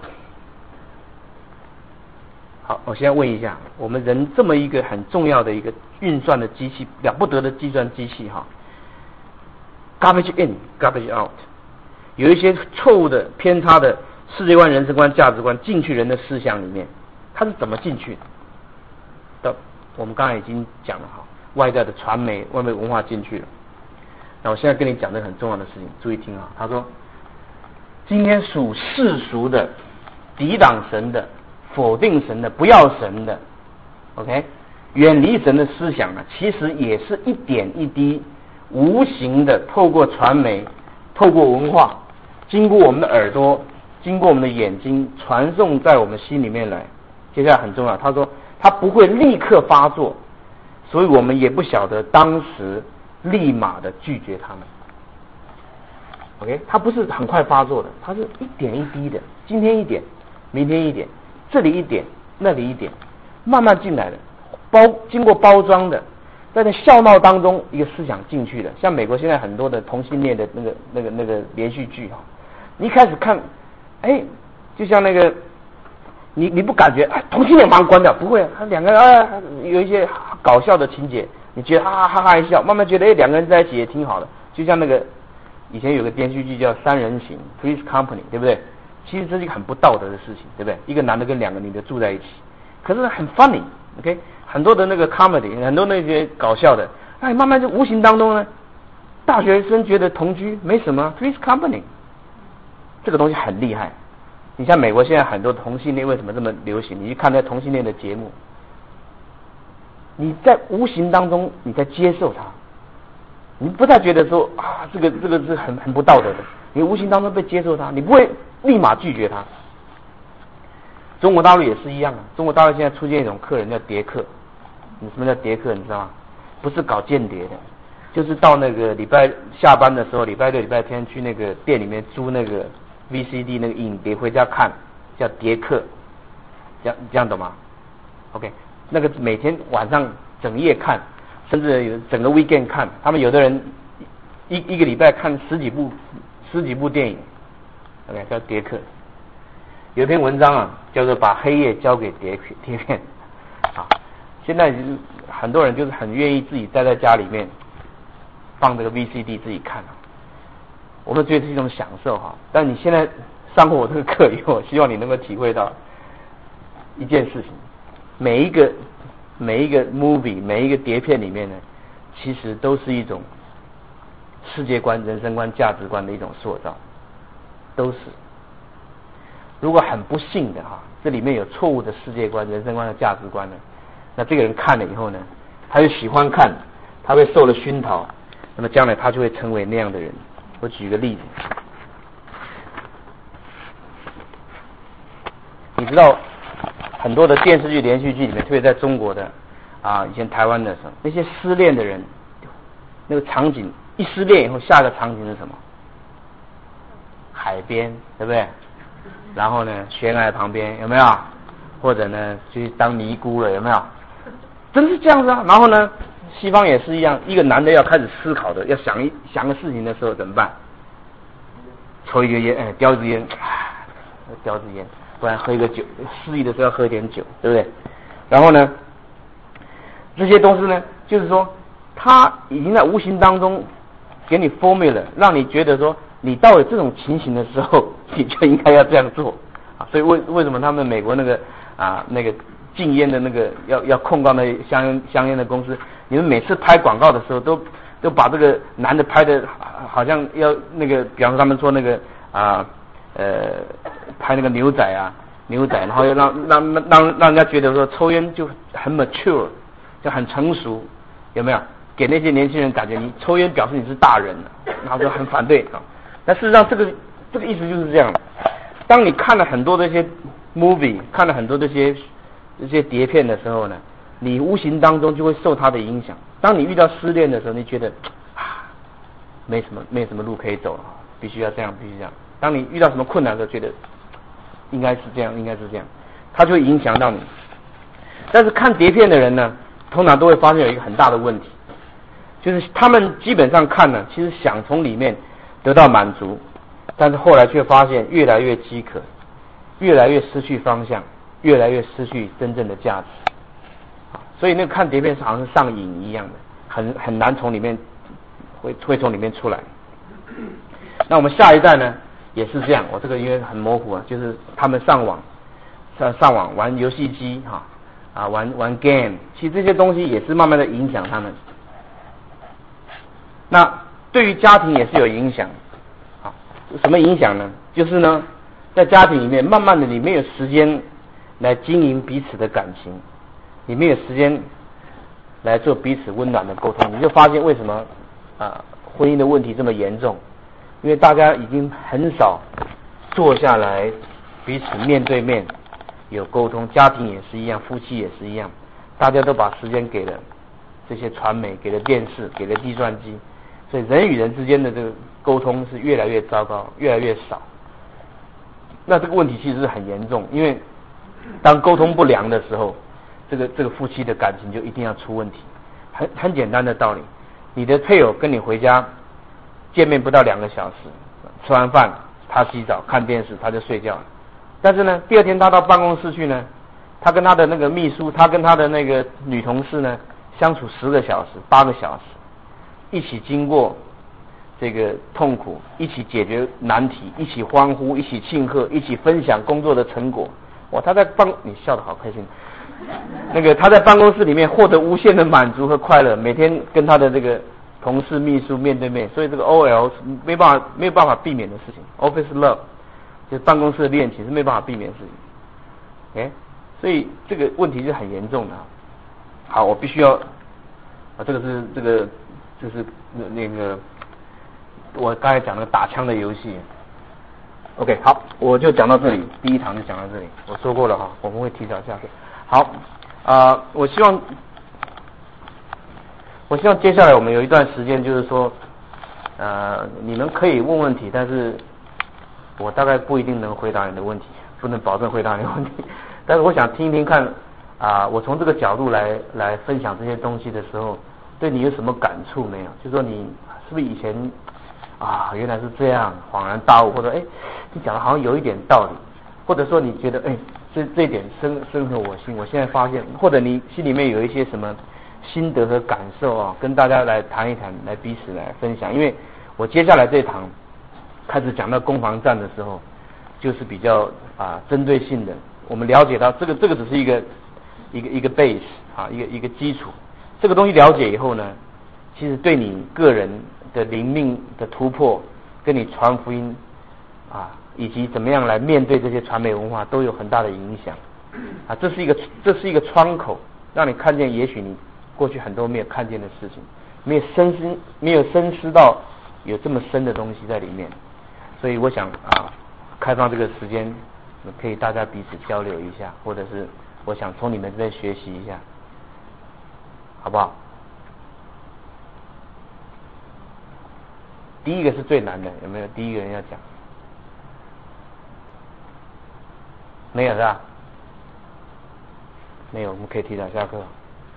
好，我现在问一下，我们人这么一个很重要的一个运算的机器，了不得的计算机器哈。Garbage in, garbage out， 有一些错误的、偏差的世界观、人生观、价值观进去人的思想里面，它是怎么进去的？我们刚才已经讲了哈，外在的传媒、外面文化进去了。那我现在跟你讲这个很重要的事情，注意听啊。他说，今天属世俗的、抵挡神的、否定神的、不要神的 ，OK， 远离神的思想呢，其实也是一点一滴。无形的透过传媒，透过文化，经过我们的耳朵，经过我们的眼睛，传送在我们心里面来。接下来很重要，他说他不会立刻发作，所以我们也不晓得当时立马的拒绝他们。OK， 他不是很快发作的，他是一点一滴的，今天一点，明天一点，这里一点，那里一点，慢慢进来的，包经过包装的。在那笑闹当中，一个思想进去了。像美国现在很多的同性恋的那个、那个、那个连续剧哈，你一开始看，哎，就像那个，你你不感觉啊，同性恋马上关掉，不会，他两个人啊有一些搞笑的情节，你觉得哈哈哈哈一笑，慢慢觉得哎两个人在一起也挺好的。就像那个以前有个连续剧叫《三人行》（Three's Company）， 对不对？其实这是一个很不道德的事情，对不对？一个男的跟两个女的住在一起，可是很 funny，OK， 很多的那个 comedy， 很多那些搞笑的，哎，慢慢就无形当中呢，大学生觉得同居没什么 ，three's company， 这个东西很厉害。你像美国现在很多同性恋为什么这么流行？你去看那同性恋的节目，你在无形当中你在接受它，你不太觉得说啊这个这个是很很不道德的，你无形当中被接受它，你不会立马拒绝它。中国大陆也是一样啊，中国大陆现在出现一种客人叫谍客。你什么叫谍客？你知道吗？不是搞间谍的，就是到那个礼拜下班的时候，礼拜六、礼拜天去那个店里面租那个 V C D 那个影碟回家看，叫谍客，这样这样懂吗 ？OK， 那个每天晚上整夜看，甚至有整个 weekend 看，他们有的人一一个礼拜看十几部十几部电影 ，OK， 叫谍客。有一篇文章啊，叫做把黑夜交给谍谍片啊。现在很多人就是很愿意自己待在家里面放这个 V C D 自己看，我们觉得是一种享受哈。但你现在上过我这个课以后，希望你能够体会到一件事情：每一个每一个 movie 每一个碟片里面呢，其实都是一种世界观、人生观、价值观的一种塑造，都是。如果很不幸的哈，这里面有错误的世界观、人生观和价值观呢？那这个人看了以后呢，他就喜欢看，他会受了熏陶，那么将来他就会成为那样的人。我举个例子，你知道很多的电视剧、连续剧里面，特别在中国的啊，以前台湾的时候，那些失恋的人，那个场景一失恋以后，下个场景是什么？海边，对不对？然后呢，悬崖旁边有没有？或者呢，去当尼姑了有没有？真是这样子啊！然后呢，西方也是一样，一个男的要开始思考的，要想一想个事情的时候怎么办？抽一个烟，哎，叼一支烟，叼一支烟，不然喝一个酒，失意的时候要喝一点酒，对不对？然后呢，这些东西呢，就是说，他已经在无形当中给你 formula， 让你觉得说，你到了这种情形的时候，你就应该要这样做啊。所以为为什么他们美国那个啊那个禁烟的那个要要控告那香香烟的公司，你们每次拍广告的时候都都把这个男的拍的好像要那个，比方说他们说那个啊呃拍那个牛仔啊牛仔，然后要让让让让人家觉得说抽烟就很 mature， 就很成熟，有没有？给那些年轻人感觉你抽烟表示你是大人了，然后就很反对啊。但事实上这个这个意思就是这样，当你看了很多这些 movie， 看了很多这些这些碟片的时候呢，你无形当中就会受它的影响。当你遇到失恋的时候，你觉得啊，没什么没什么路可以走了，必须要这样，必须这样。当你遇到什么困难的时候，觉得应该是这样，应该是这样，它就会影响到你。但是看碟片的人呢，通常都会发现有一个很大的问题，就是他们基本上看呢，其实想从里面得到满足，但是后来却发现越来越饥渴，越来越失去方向，越来越失去真正的价值。所以那个看碟片好像是上瘾一样的，很很难从里面会会从里面出来。那我们下一代呢也是这样，我这个因为很模糊啊，就是他们上网上上网玩游戏机哈啊玩玩 game， 其实这些东西也是慢慢的影响他们。那对于家庭也是有影响啊，什么影响呢？就是呢在家庭里面慢慢的你没有时间来经营彼此的感情，你没有时间来做彼此温暖的沟通，你就发现为什么啊婚姻的问题这么严重，因为大家已经很少坐下来彼此面对面有沟通，家庭也是一样，夫妻也是一样，大家都把时间给了这些传媒，给了电视，给了计算机，所以人与人之间的这个沟通是越来越糟糕，越来越少。那这个问题其实是很严重，因为当沟通不良的时候，这个这个夫妻的感情就一定要出问题。很很简单的道理，你的配偶跟你回家见面不到两个小时，吃完饭他洗澡看电视他就睡觉了，但是呢第二天他到办公室去呢，他跟他的那个秘书，他跟他的那个女同事呢相处十个小时八个小时，一起经过这个痛苦，一起解决难题，一起欢呼，一起庆贺，一起分享工作的成果。哇，他在办，你笑得好开心。那个他在办公室里面获得无限的满足和快乐，每天跟他的这个同事秘书面对面，所以这个 O L 是没办法没有办法避免的事情 ，Office Love。 就是办公室的恋情是没办法避免的事情。哎，所以这个问题是很严重的。好，我必须要啊，这个是这个就是那那个我刚才讲的打枪的游戏。OK， 好，我就讲到这里，第一堂就讲到这里。我说过了哈，我们会提早下课。好，啊、呃，我希望，我希望接下来我们有一段时间，就是说，呃，你们可以问问题，但是我大概不一定能回答你的问题，不能保证回答你的问题。但是我想听一听看，啊、呃，我从这个角度来来分享这些东西的时候，对你有什么感触没有？就说你是不是以前啊，原来是这样，恍然大悟，或者哎，你讲的好像有一点道理，或者说你觉得哎，这这一点深深合我心，我现在发现，或者你心里面有一些什么心得和感受啊，跟大家来谈一谈，来彼此来分享。因为我接下来这一堂开始讲到攻防战的时候，就是比较啊针对性的，我们了解到这个这个只是一个一个一个 base 啊，一个一个基础，这个东西了解以后呢，其实对你个人的灵命的突破，跟你传福音啊，以及怎么样来面对这些传媒文化，都有很大的影响啊。这是一个这是一个窗口，让你看见也许你过去很多没有看见的事情，没有深思没有深思到有这么深的东西在里面。所以我想啊，开放这个时间，可以大家彼此交流一下，或者是我想从你们这边学习一下，好不好？第一个是最难的，有没有？第一个人要讲，没有是吧？没有，我们可以提早下课。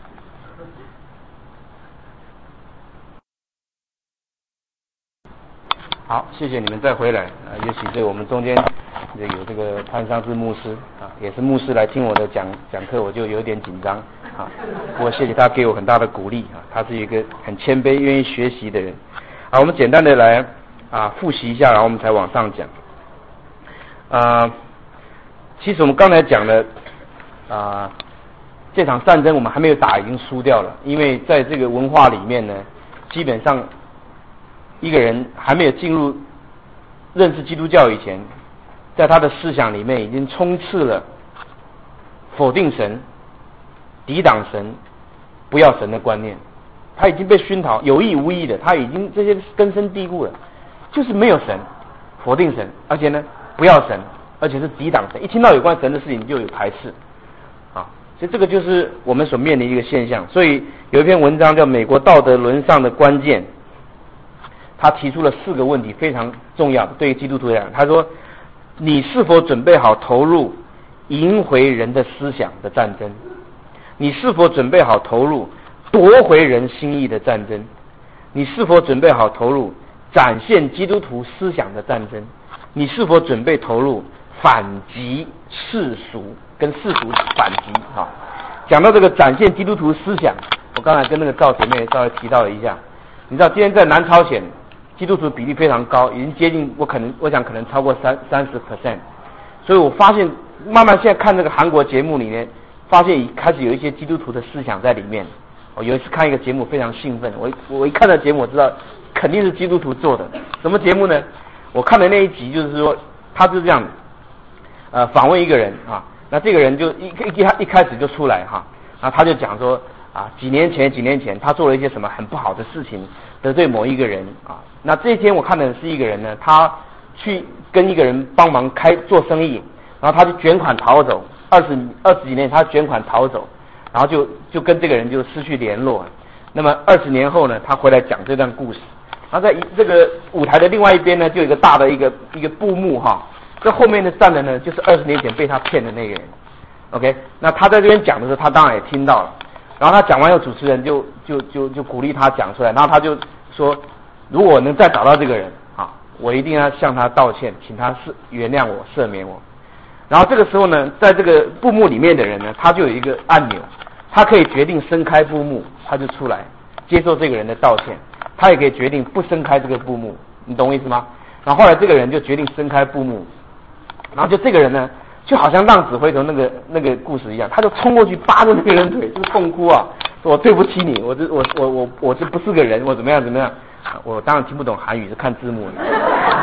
好，谢谢你们再回来啊！尤其对我们中间有这个潘尚志牧师啊，也是牧师来听我的讲讲课，我就有点紧张啊。不过谢谢他给我很大的鼓励啊，他是一个很谦卑、愿意学习的人。好，我们简单的来啊复习一下，然后我们才往上讲。啊，其实我们刚才讲的啊，这场战争我们还没有打，已经输掉了。因为在这个文化里面呢，基本上一个人还没有进入认识基督教以前，在他的思想里面已经充斥了否定神、抵挡神、不要神的观念。他已经被熏陶，有意无意的，他已经这些根深蒂固了，就是没有神，否定神，而且呢不要神，而且是抵挡神。一听到有关神的事情就有排斥啊，所以这个就是我们所面临的一个现象。所以有一篇文章叫《美国道德沦丧的关键》，他提出了四个问题，非常重要，对于基督徒来讲。他说：你是否准备好投入赢回人的思想的战争？你是否准备好投入夺回人心意的战争？你是否准备好投入展现基督徒思想的战争？你是否准备投入反击世俗，跟世俗反击？啊，讲到这个展现基督徒思想，我刚才跟那个赵姐妹稍微提到了一下。你知道今天在南朝鲜，基督徒比例非常高，已经接近我可能我想可能超过三三十 percent。所以我发现慢慢现在看这个韩国节目里面，发现开始有一些基督徒的思想在里面。我有一次看一个节目非常兴奋，我我一看到节目我知道肯定是基督徒做的。什么节目呢？我看的那一集就是说，他是这样，呃，访问一个人啊，那这个人就一一一开始就出来哈，然后他就讲说啊，几年前几年前他做了一些什么很不好的事情，得罪某一个人啊。那这一天我看的是一个人呢，他去跟一个人帮忙开做生意，然后他就卷款逃走，二十二十几年他卷款逃走。然后就就跟这个人就失去联络。那么二十年后呢，他回来讲这段故事。然后在这个舞台的另外一边呢，就有一个大的一个一个布幕哈。这后面的站的呢，就是二十年前被他骗的那个人。OK， 那他在这边讲的时候，他当然也听到了。然后他讲完后，主持人就就就就鼓励他讲出来。然后他就说，如果我能再找到这个人啊，我一定要向他道歉，请他赦原谅我，赦免我。然后这个时候呢，在这个布幕里面的人呢，他就有一个按钮，他可以决定伸开布幕，他就出来接受这个人的道歉；他也可以决定不伸开这个布幕，你懂我意思吗？然后后来这个人就决定伸开布幕，然后就这个人呢，就好像浪子回头那个那个故事一样，他就冲过去扒着那个人腿，就是痛哭啊，说我对不起你，我这我我我我这不是个人，我怎么样怎么样。我当然听不懂韩语，是看字幕的。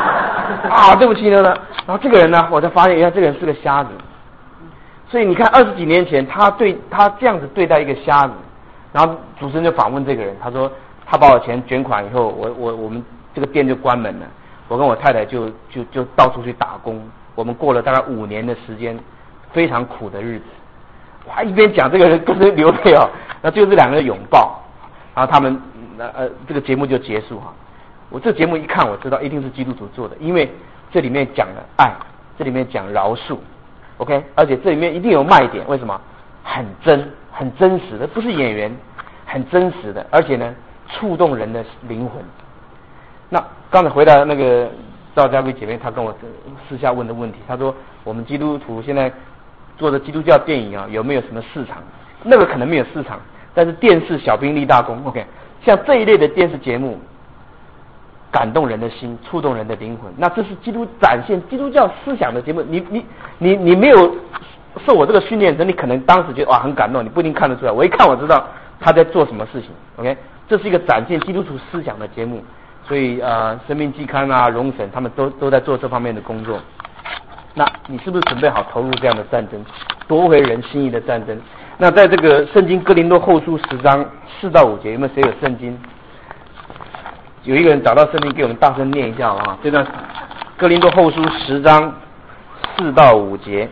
啊，对不起了呢。然后这个人呢，我才发现，原来这个人是个瞎子。所以你看，二十几年前他对他这样子对待一个瞎子，然后主持人就访问这个人，他说他把我钱卷款以后，我我我们这个店就关门了，我跟我太太就就就到处去打工，我们过了大概五年的时间，非常苦的日子。哇，一边讲这个人跟着流泪哦，那最后这两个人拥抱，然后他们呃这个节目就结束哈。我这个节目一看，我知道一定是基督徒做的，因为这里面讲了爱，这里面讲饶恕。OK， 而且这里面一定有卖点，为什么？很真，很真实的，不是演员，很真实的，而且呢，触动人的灵魂。那刚才回答那个赵家贵姐妹，她跟我私下问的问题，她说我们基督徒现在做的基督教电影啊，有没有什么市场？那个可能没有市场，但是电视小兵立大功。OK， 像这一类的电视节目，感动人的心，触动人的灵魂，那这是基督展现基督教思想的节目。你你你你没有受我这个训练，你可能当时觉得哇很感动，你不一定看得出来。我一看我知道他在做什么事情。OK， 这是一个展现基督徒思想的节目，所以呃，生命季刊啊、荣神他们都都在做这方面的工作。那你是不是准备好投入这样的战争，夺回人心意的战争？那在这个圣经哥林多后书十章四到五节，有没有谁有圣经？有一个人找到圣经，给我们大声念一下啊！这段哥林多后书十章四到五节，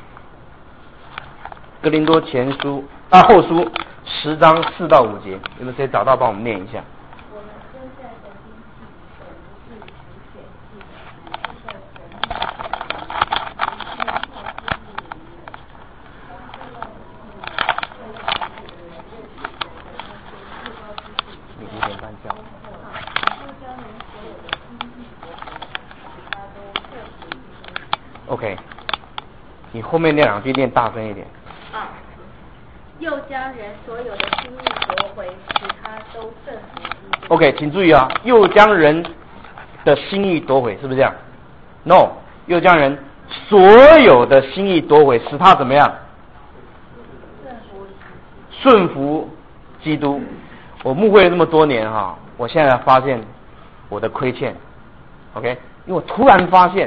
哥林多前书啊后书十章四到五节，有没有谁找到帮我们念一下？ 我们现在的兵器本不是属血气，是在神你几点半叫？OK， 你后面那两句念大声一点。 啊，又将人所有的心意夺回，使他都顺服基督。 OK， 请注意啊，又将人的心意夺回，是不是这样 ？No， 又将人所有的心意夺回，使他怎么样？顺服基督。我牧会了这么多年哈，我现在发现我的亏欠。OK， 因为我突然发现。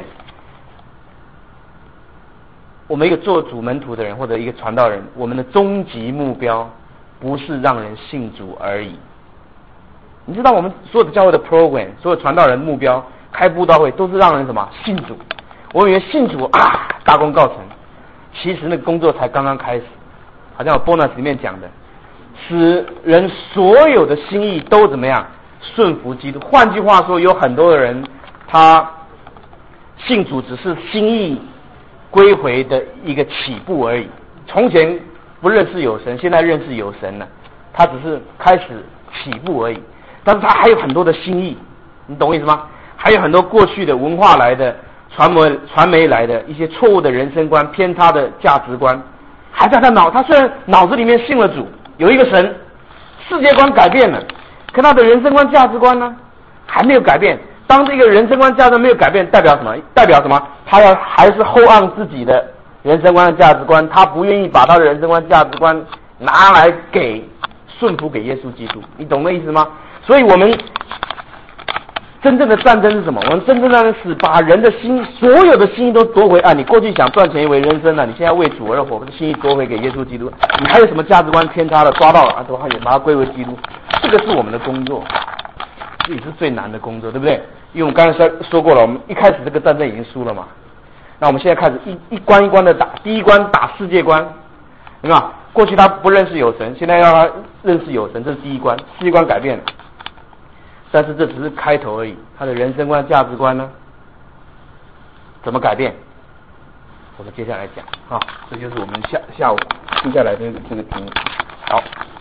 我们一个做主门徒的人或者一个传道人，我们的终极目标不是让人信主而已。你知道我们所有的教会的 program， 所有传道人目标开布道会都是让人什么信主。我以为信主啊大功告成，其实那个工作才刚刚开始。好像我 bonus 里面讲的，使人所有的心意都怎么样顺服基督。换句话说，有很多的人他信主只是心意归回的一个起步而已。从前不认识有神，现在认识有神了，他只是开始起步而已。但是他还有很多的心意，你懂我意思吗？还有很多过去的文化来的、传媒传媒来的一些错误的人生观、偏差的价值观，还在他脑。他虽然脑子里面信了主，有一个神，世界观改变了，可他的人生观、价值观呢，还没有改变。当这个人生观价值观没有改变，代表什么？代表什么？他要还是厚岸自己的人生观、价值观，他不愿意把他的人生观、价值观拿来给顺服给耶稣基督。你懂那意思吗？所以我们真正的战争是什么？我们真正的战争是把人的心，所有的心意都夺回。啊，你过去想赚钱为人生了，你现在为主而活，心意夺回给耶稣基督。你还有什么价值观偏差的抓到了啊？都也把它归为基督。这个是我们的工作。这也是最难的工作，对不对？因为我们刚才说说过了，我们一开始这个战争已经输了嘛。那我们现在开始一一关一关的打，第一关打世界观，对吧？过去他不认识有神，现在要他认识有神，这是第一关，世界观改变了。但是这只是开头而已，他的人生观、价值观呢，怎么改变？我们接下来讲啊，这就是我们下下午接下来的这个题目。好。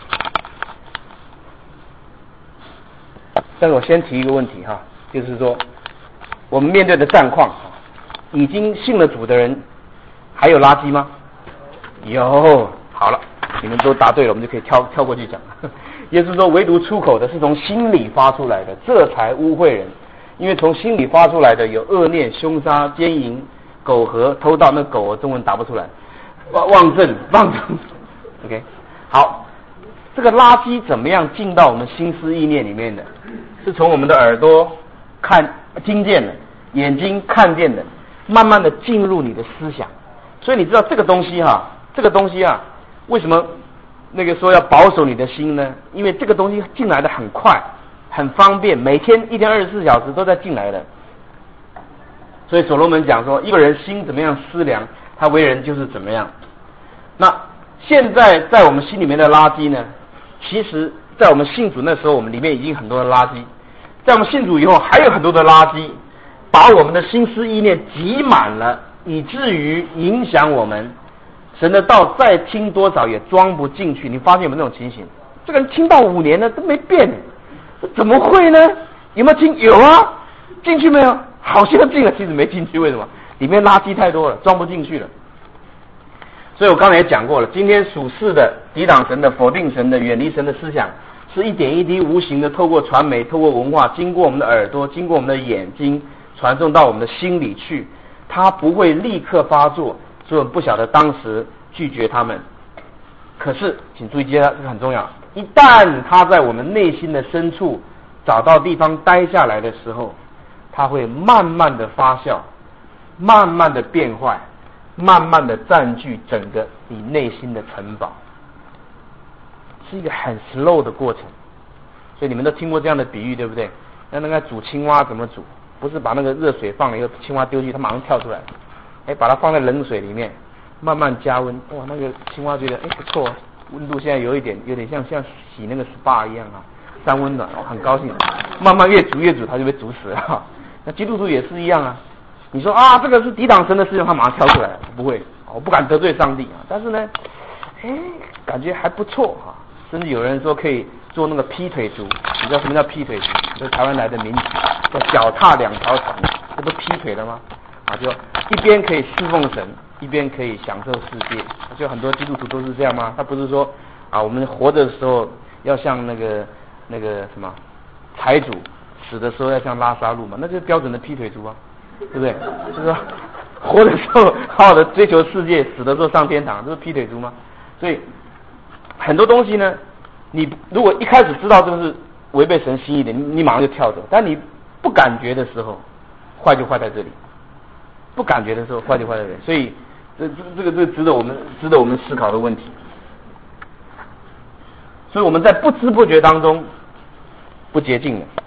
但是我先提一个问题哈，就是说我们面对的战况，已经信了主的人还有垃圾吗？有。好了，你们都答对了，我们就可以跳跳过去讲。耶稣说，唯独出口的是从心里发出来的，这才污秽人。因为从心里发出来的有恶念、凶杀、奸淫、苟合、偷盗。那苟中文答不出来，妄正、妄正。OK， 好。这个垃圾怎么样进到我们心思意念里面的？是从我们的耳朵看听见的， 眼睛看见的，慢慢的进入你的思想。所以你知道这个东西哈，这个东西啊，为什么那个说要保守你的心呢？因为这个东西进来的很快，很方便，每天一天二十四小时都在进来的。所以所罗门讲说，一个人心怎么样思量，他为人就是怎么样。那现在在我们心里面的垃圾呢，其实在我们信主那时候，我们里面已经很多的垃圾，在我们信主以后还有很多的垃圾，把我们的心思意念挤满了，以至于影响我们。神的道再听多少也装不进去。你发现有没有这种情形？这个人听到五年了都没变，怎么会呢？有没有听？有啊，进去没有？好像进了，其实没进去。为什么？里面垃圾太多了，装不进去了。所以我刚才也讲过了，今天属世的抵挡神的、否定神的、远离神的思想，是一点一滴无形的，透过传媒、透过文化，经过我们的耳朵，经过我们的眼睛，传送到我们的心里去。它不会立刻发作，所以我们不晓得当时拒绝他们。可是请注意，接下来这个很重要，一旦他在我们内心的深处找到地方待下来的时候，它会慢慢的发酵，慢慢的变坏，慢慢的占据整个你内心的城堡，是一个很 slow 的过程。所以你们都听过这样的比喻，对不对？那那个煮青蛙怎么煮？不是把那个热水放了以后，青蛙丢进去，它马上跳出来。哎，把它放在冷水里面，慢慢加温，哇，那个青蛙觉得哎不错，温度现在有一点有点像像洗那个 S P A 一样啊，三温暖，哦，很高兴。慢慢越煮越煮，它就被煮死了。那基督徒也是一样啊，你说啊这个是抵挡神的事情，他马上跳出来了，不会，我不敢得罪上帝啊。但是呢，哎，感觉还不错啊，甚至有人说可以做那个劈腿族，你知道什么叫劈腿族？这是台湾来的名词，叫脚踏两条船，这不劈腿了吗？啊，就一边可以侍奉神，一边可以享受世界。就很多基督徒都是这样吗？他不是说啊，我们活着的时候要像那个那个什么财主，死的时候要像拉撒路嘛，那就是标准的劈腿族啊，对不对？就是说活的时候好好的追求世界，死的时候上天堂，这是劈腿族吗？所以很多东西呢，你如果一开始知道这个是违背神心意的，你你马上就跳走。但你不感觉的时候，坏就坏在这里。不感觉的时候，坏就坏在这里。所以这这这个这个值得我们值得我们思考的问题。所以我们在不知不觉当中不洁净了，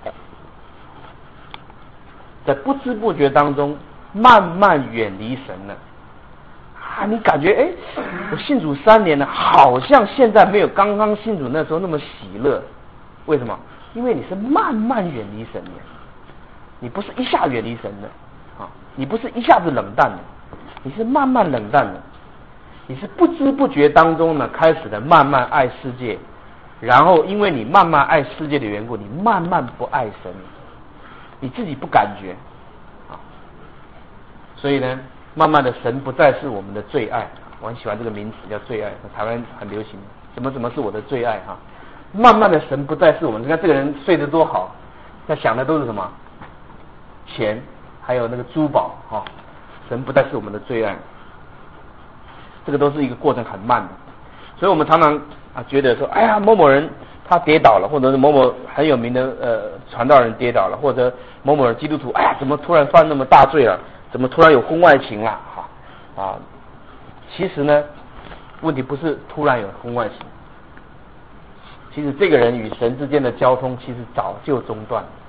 在不知不觉当中慢慢远离神了。啊，你感觉哎，我信主三年了，好像现在没有刚刚信主那时候那么喜乐。为什么？因为你是慢慢远离神的，你不是一下远离神的啊，你不是一下子冷淡的，你是慢慢冷淡的，你是不知不觉当中呢开始的慢慢爱世界，然后因为你慢慢爱世界的缘故，你慢慢不爱神，你自己不感觉啊，所以呢，慢慢的神不再是我们的最爱。我很喜欢这个名词叫最爱，台湾很流行，什么什么是我的最爱哈。慢慢的神不再是我们，你看这个人睡得多好，他想的都是什么？钱，还有那个珠宝哈。神不再是我们的最爱，这个都是一个过程很慢的。所以我们常常啊觉得说，哎呀某某人他跌倒了，或者是某某很有名的呃传道人跌倒了，或者某某人基督徒，哎呀怎么突然犯那么大罪了？怎么突然有婚外情了？哈啊，其实呢，问题不是突然有婚外情。其实这个人与神之间的交通其实早就中断了。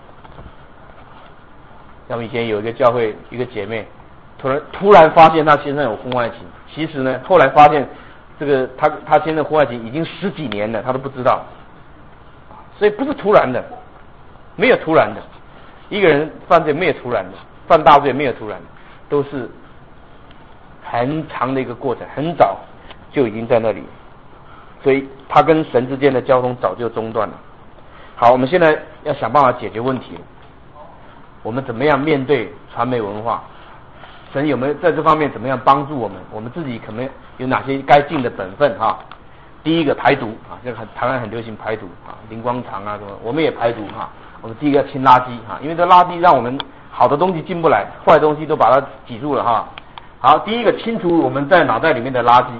像我们以前有一个教会一个姐妹，突然突然发现她先生有婚外情，其实呢后来发现这个她她先生婚外情已经十几年了，她都不知道。所以不是突然的，没有突然的，一个人犯罪没有突然的，犯大罪没有突然的，都是很长的一个过程，很早就已经在那里。所以他跟神之间的交通早就中断了。好，我们现在要想办法解决问题。我们怎么样面对传媒文化？神有没有在这方面怎么样帮助我们？我们自己可能有哪些该尽的本分哈？第一个排毒啊，这个很台湾很流行排毒啊，灵光堂啊什么，我们也排毒哈。我们第一个要清垃圾哈，因为这垃圾让我们好的东西进不来，坏的东西都把它挤住了哈。好，第一个清除我们在脑袋里面的垃圾。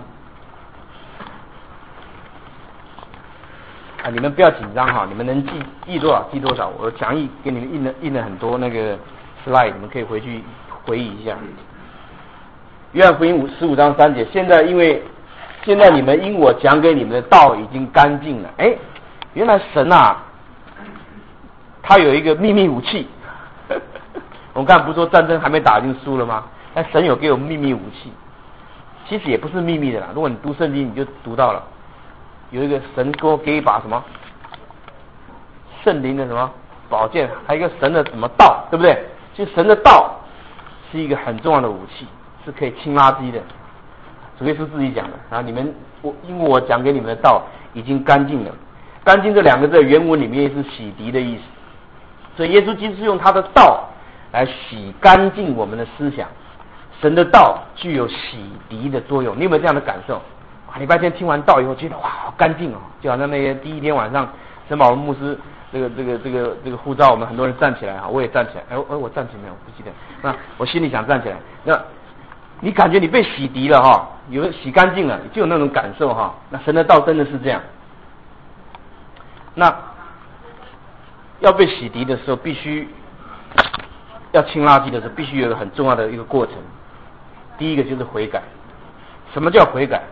啊，你们不要紧张哈，你们能记记多少记多少。我讲义给你们印了印了很多那个 slide， 你们可以回去回忆一下。约翰福音五十五章三节，现在因为现在你们因我讲给你们的道已经干净了。哎，原来神啊，他有一个秘密武器。我们刚才不是说战争还没打已经输了吗？但神有给我秘密武器，其实也不是秘密的啦。如果你读圣经，你就读到了，有一个神给我给一把什么圣灵的什么宝剑，还有一个神的什么道，对不对？其实神的道是一个很重要的武器，是可以清垃圾的。主耶稣自己讲的啊，你们我因为我讲给你们的道已经干净了。干净这两个字原文里面是洗涤的意思，所以耶稣基督是用他的道来洗干净我们的思想。神的道具有洗涤的作用，你有没有这样的感受？啊，礼拜天听完道以后，觉得哇，好干净哦，就好像那些第一天晚上，沈宝文牧师这个这个这个这个呼召我们很多人站起来啊，我也站起来，哎哎，我站起来没有？不记得。那我心里想站起来，那你感觉你被洗涤了哈，有洗干净了，就有那种感受哈。那神的道真的是这样。那要被洗涤的时候，必须要清垃圾的时候，必须有一个很重要的一个过程。第一个就是悔改。什么叫悔改？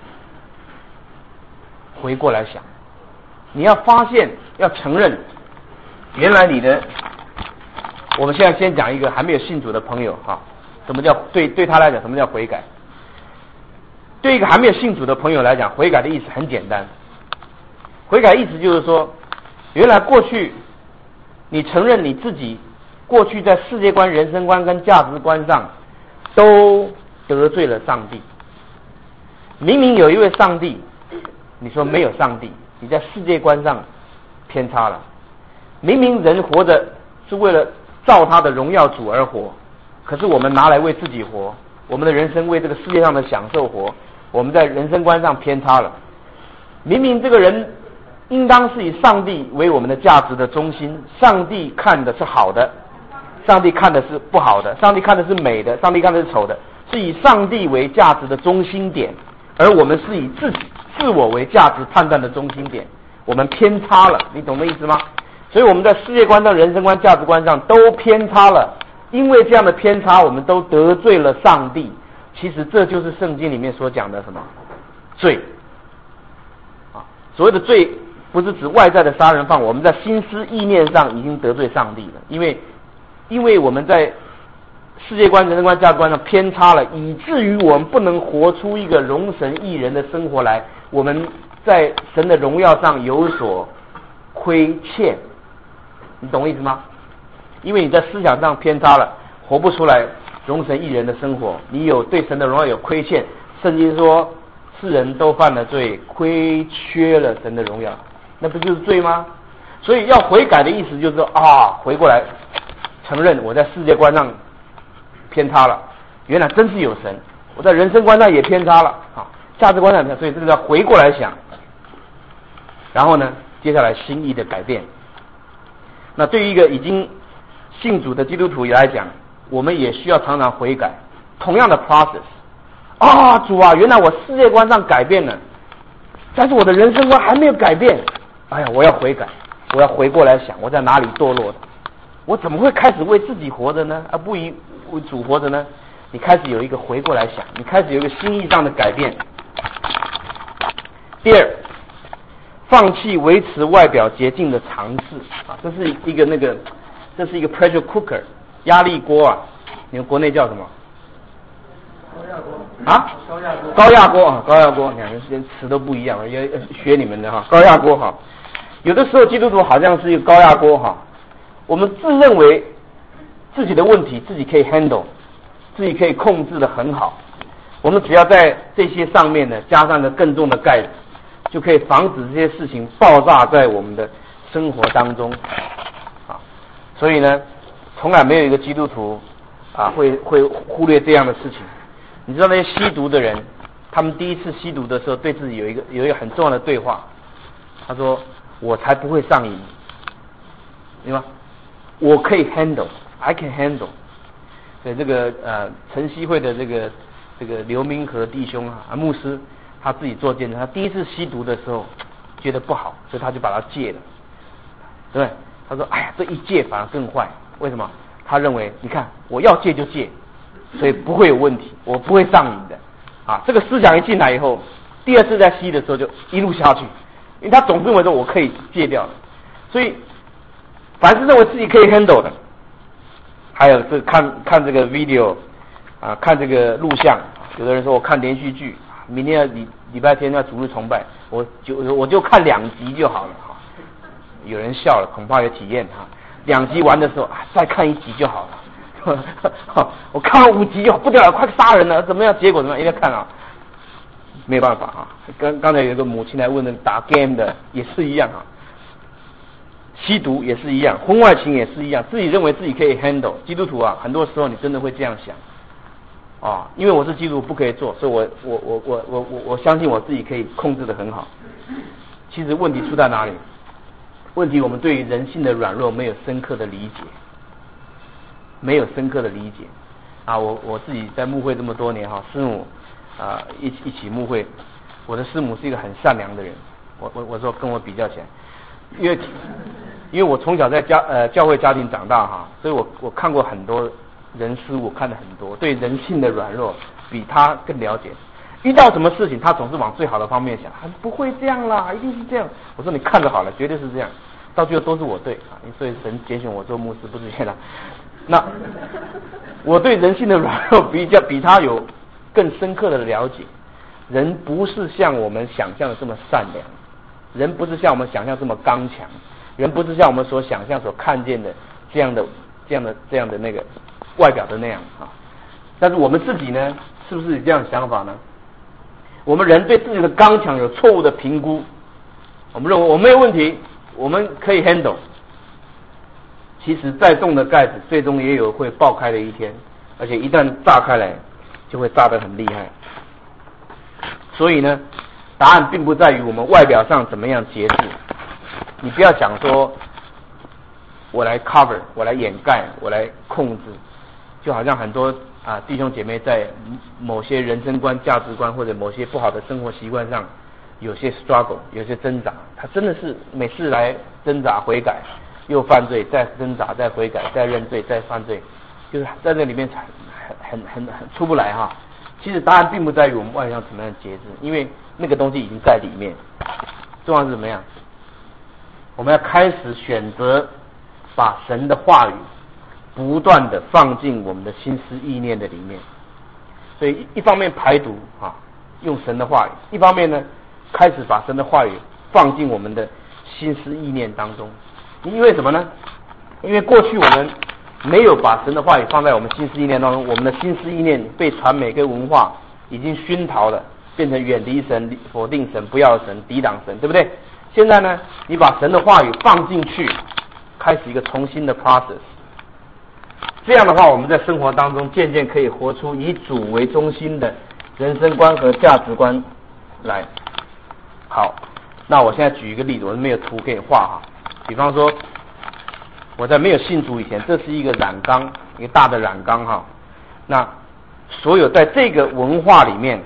回过来想，你要发现，要承认，原来你的，我们现在先讲一个还没有信主的朋友哈，什么叫对对他来讲，什么叫悔改？对一个还没有信主的朋友来讲，悔改的意思很简单。悔改意思就是说，原来过去你承认你自己过去在世界观、人生观跟价值观上都得罪了上帝。明明有一位上帝，你说没有上帝，你在世界观上偏差了。明明人活着是为了照他的荣耀主而活，可是我们拿来为自己活，我们的人生为这个世界上的享受活，我们在人生观上偏差了。明明这个人应当是以上帝为我们的价值的中心，上帝看的是好的，上帝看的是不好的，上帝看的是美的，上帝看的是丑的，是以上帝为价值的中心点，而我们是以自己自我为价值判断的中心点，我们偏差了，你懂这意思吗？所以我们在世界观上、人生观、价值观上都偏差了，因为这样的偏差，我们都得罪了上帝。其实这就是圣经里面所讲的什么罪啊？所谓的罪不是指外在的杀人放火，我们在心思意念上已经得罪上帝了，因为因为我们在世界观、人生观、价值观上偏差了，以至于我们不能活出一个荣神益人的生活来，我们在神的荣耀上有所亏欠，你懂我意思吗？因为你在思想上偏差了，活不出来荣神益人的生活，你有对神的荣耀有亏欠。圣经说世人都犯了罪，亏缺了神的荣耀，那不就是罪吗？所以要悔改的意思就是说啊，回过来承认我在世界观上偏差了，原来真是有神，我在人生观上也偏差了啊，价值观上，所以这个要回过来想。然后呢，接下来心意的改变。那对于一个已经信主的基督徒来讲，我们也需要常常悔改，同样的 process。啊，主啊，原来我世界观上改变了，但是我的人生观还没有改变。哎呀，我要悔改，我要回过来想，我在哪里堕落的？我怎么会开始为自己活着呢？而不以为主活着呢？你开始有一个回过来想，你开始有一个心意上的改变。第二，放弃维持外表洁净的尝试啊，这是一个那个，这是一个 pressure cooker 压力锅啊，你们国内叫什么？高压锅啊？高压锅。高压锅啊，高压锅，两个词都不一样，要学你们的哈。高压锅哈，有的时候基督徒好像是一个高压锅哈，我们自认为自己的问题自己可以 handle， 自己可以控制得很好，我们只要在这些上面呢加上个更重的盖子，就可以防止这些事情爆炸在我们的生活当中啊。所以呢，从来没有一个基督徒啊会会忽略这样的事情。你知道那些吸毒的人，他们第一次吸毒的时候，对自己有一个有一个很重要的对话。他说：“我才不会上瘾，对吗？我可以 handle，I can handle。”所以这个呃晨曦会的这个这个刘明和弟兄啊，牧师他自己做见证，他第一次吸毒的时候觉得不好，所以他就把它戒了，对不对？他说：“哎呀，这一戒反而更坏，为什么？ 他认为你看我要戒就戒，所以不会有问题，我不会上瘾的啊。这个思想一进来以后，第二次在吸的时候就一路下去，因为他总认为说我可以戒掉了，所以凡是认为自己可以 handle 的，还有这看看这个 video 啊，看这个录像，有的人说我看连续剧，明天要礼礼拜天要主日崇拜，我就我就看两集就好了哈。有人笑了，恐怕有体验哈。两集完的时候啊，再看一集就好了。我看完五集就不得了，快杀人了，怎么样？结果怎么样？一定要看啊，没办法啊。刚刚才有一个母亲来问的打 game 的也是一样啊，吸毒也是一样，婚外情也是一样，自己认为自己可以 handle。基督徒啊，很多时候你真的会这样想啊，因为我是基督徒不可以做，所以我我我我我我我相信我自己可以控制得很好。其实问题出在哪里？问题我们对于人性的软弱没有深刻的理解，没有深刻的理解啊！我我自己在牧会这么多年哈，师母啊一起一起牧会，我的师母是一个很善良的人。我我我说跟我比较起来，因为因为我从小在家呃教会家庭长大哈，所以我我看过很多人事物，看了很多，对人性的软弱比他更了解。遇到什么事情，他总是往最好的方面想，他不会这样啦，一定是这样。我说你看着好了，绝对是这样，到最后都是我对啊，所以神拣选我做牧师不是这样。那我对人性的软弱比较比他有更深刻的了解。人不是像我们想象的这么善良，人不是像我们想象这么刚强，人不是像我们所想象所看见的这样的这样的这样的那个外表的那样啊。但是我们自己呢，是不是有这样的想法呢？我们人对自己的刚强有错误的评估，我们认为我没有问题，我们可以 handle。其实再重的盖子最终也有会爆开的一天，而且一旦炸开来就会炸得很厉害。所以呢，答案并不在于我们外表上怎么样节制，你不要想说我来 cover， 我来掩盖，我来控制，就好像很多啊弟兄姐妹在某些人生观、价值观或者某些不好的生活习惯上有些 struggle， 有些挣扎，他真的是每次来挣扎悔改，又犯罪，再挣扎，再悔改，再认罪，再犯罪，就是在这里面很很很很出不来哈。其实答案并不在于我们外向怎么样节制，因为那个东西已经在里面。重要是怎么样？我们要开始选择把神的话语不断的放进我们的心思意念的里面。所以一方面排毒啊，用神的话语；一方面呢，开始把神的话语放进我们的心思意念当中。因为什么呢？因为过去我们没有把神的话语放在我们心思意念当中，我们的心思意念被传媒跟文化已经熏陶了，变成远离神、否定神、不要神、抵挡神，对不对？现在呢，你把神的话语放进去，开始一个重新的 process。这样的话，我们在生活当中渐渐可以活出以主为中心的人生观和价值观来。好，那我现在举一个例子，我没有图给你画哈。比方说，我在没有信主以前，这是一个染缸，一个大的染缸哈。那所有在这个文化里面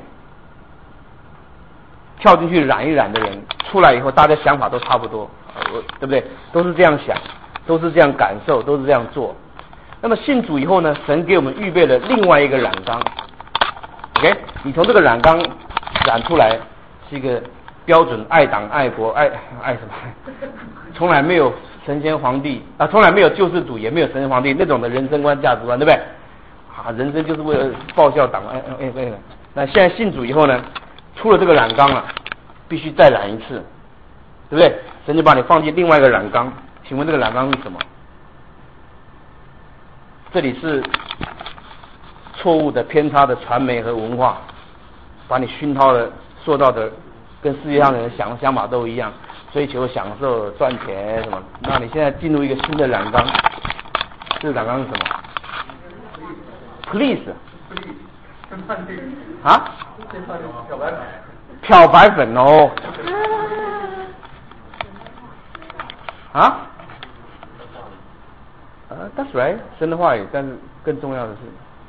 跳进去染一染的人，出来以后，大家想法都差不多，对不对？都是这样想，都是这样感受，都是这样做。那么信主以后呢，神给我们预备了另外一个染缸 ，OK？ 你从这个染缸染出来是一个标准爱党爱国爱爱什么？从来没有神仙皇帝啊，从来没有救世主，也没有神仙皇帝那种的人生观价值观，对不对？啊，人生就是为了报效党哎哎哎。那现在信主以后呢，出了这个染缸了，必须再染一次，对不对？神就把你放进另外一个染缸，请问这个染缸是什么？这里是错误的、偏差的传媒和文化，把你熏陶的、塑造的，跟世界上的人想想法都一样，追求享受、赚钱什么。那你现在进入一个新的染缸，这个染缸是什么 ？Please， 啊？漂白粉哦。啊？啊 ，That's right， 神的话语，但是更重要的是，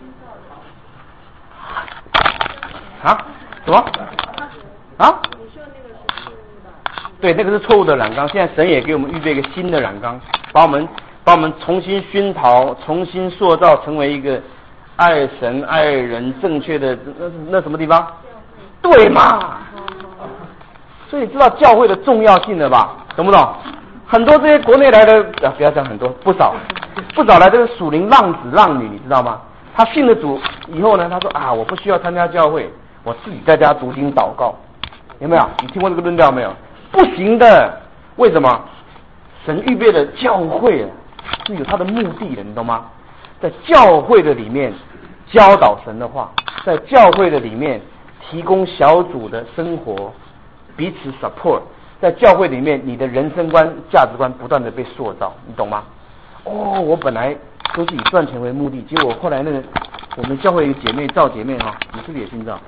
啊，什么？啊？对，那个是错误的染缸。现在神也给我们预备一个新的染缸，把我们把我们重新熏陶、重新塑造成为一个爱神爱人正确的那那什么地方？对嘛？所以你知道教会的重要性了吧？懂不懂？很多这些国内来的啊，不要讲很多，不少不少来这个属灵浪子浪女，你知道吗？他信了主以后呢，他说啊，我不需要参加教会，我自己在家读经祷告，有没有？你听过这个论调没有？不行的，为什么？神预备的教会是有他的目的的，你懂吗？在教会的里面教导神的话，在教会的里面提供小组的生活，彼此 support， 在教会里面你的人生观价值观不断的被塑造，你懂吗？哦，我本来都是以赚钱为目的，结果后来那个我们教会有姐妹赵姐妹哈，你是不是也姓赵？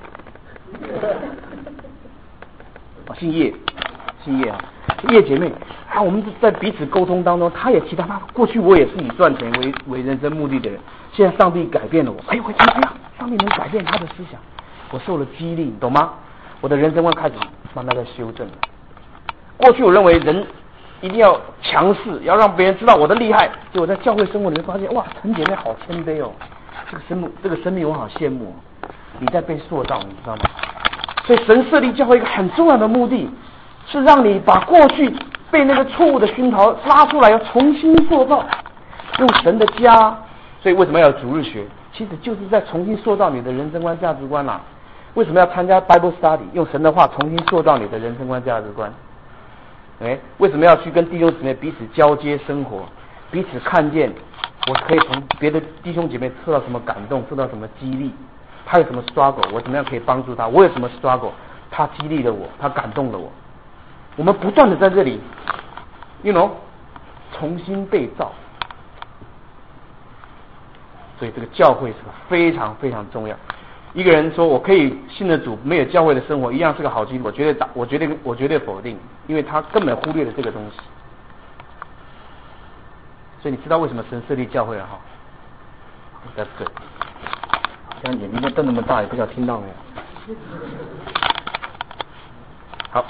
哦，姓叶，姓叶啊，叶姐妹啊，我们在彼此沟通当中，她也提到，她过去我也是以赚钱为为人生目的的人，现在上帝改变了我，哎呦，我哎呀，上帝能改变她的思想，我受了激励，你懂吗？我的人生观开始慢慢在修正了。过去我认为人一定要强势，要让别人知道我的厉害，结果在教会生活里面发现，哇，陈姐妹好谦卑哦，这个生命这个生命我好羡慕哦，你在被塑造，你知道吗？所以神设立教会一个很重要的目的，是让你把过去被那个错误的熏陶拉出来，要重新塑造，用神的家。所以为什么要有主日学？其实就是在重新塑造你的人生观价值观啦、啊。为什么要参加 Bible Study？ 用神的话重新塑造你的人生观价值观。哎，为什么要去跟弟兄姊妹彼此交接生活，彼此看见我可以从别的弟兄姐妹受到什么感动，受到什么激励，他有什么 struggle， 我怎么样可以帮助他？我有什么 struggle， 他激励了我，他感动了我。我们不断的在这里 you know 重新被造，所以这个教会是个非常非常重要。一个人说我可以信了主，没有教会的生活一样是个好基督，我绝对打，我绝对我绝对否定，因为他根本忽略了这个东西。所以你知道为什么神设立教会了哈 ？That's good。这样眼睛都瞪那么大，也不知道听到没有？好。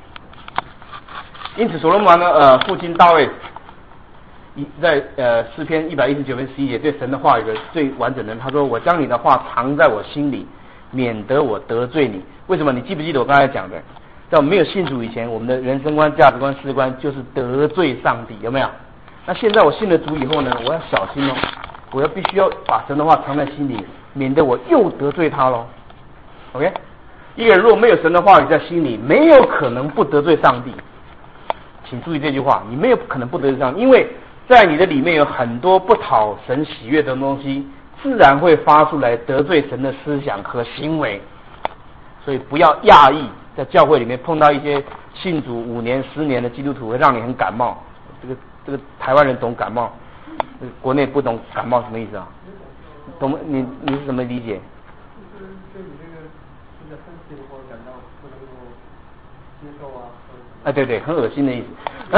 因此所罗门呢，呃，父亲大卫一在呃诗篇一百一十九篇十一节对神的话有个最完整的，他说：“我将你的话藏在我心里，免得我得罪你。”为什么？你记不记得我刚才讲的？在我们没有信主以前，我们的人生观、价值观、世界观就是得罪上帝，有没有？那现在我信了主以后呢，我要小心哦，我要必须要把神的话藏在心里，免得我又得罪他咯。OK， 一个人如果没有神的话语在心里，没有可能不得罪上帝。请注意这句话，你没有可能不得罪上帝，因为在你的里面有很多不讨神喜悦的东西，自然会发出来得罪神的思想和行为。所以不要讶异，在教会里面碰到一些信主五年、十年的基督徒，会让你很感冒。这个这个台湾人懂感冒，国内不懂感冒什么意思啊？懂？你你是怎么理解？ 就是对你这个这个身体或者感到不能够接受啊。 哎，对对，很恶心的意思。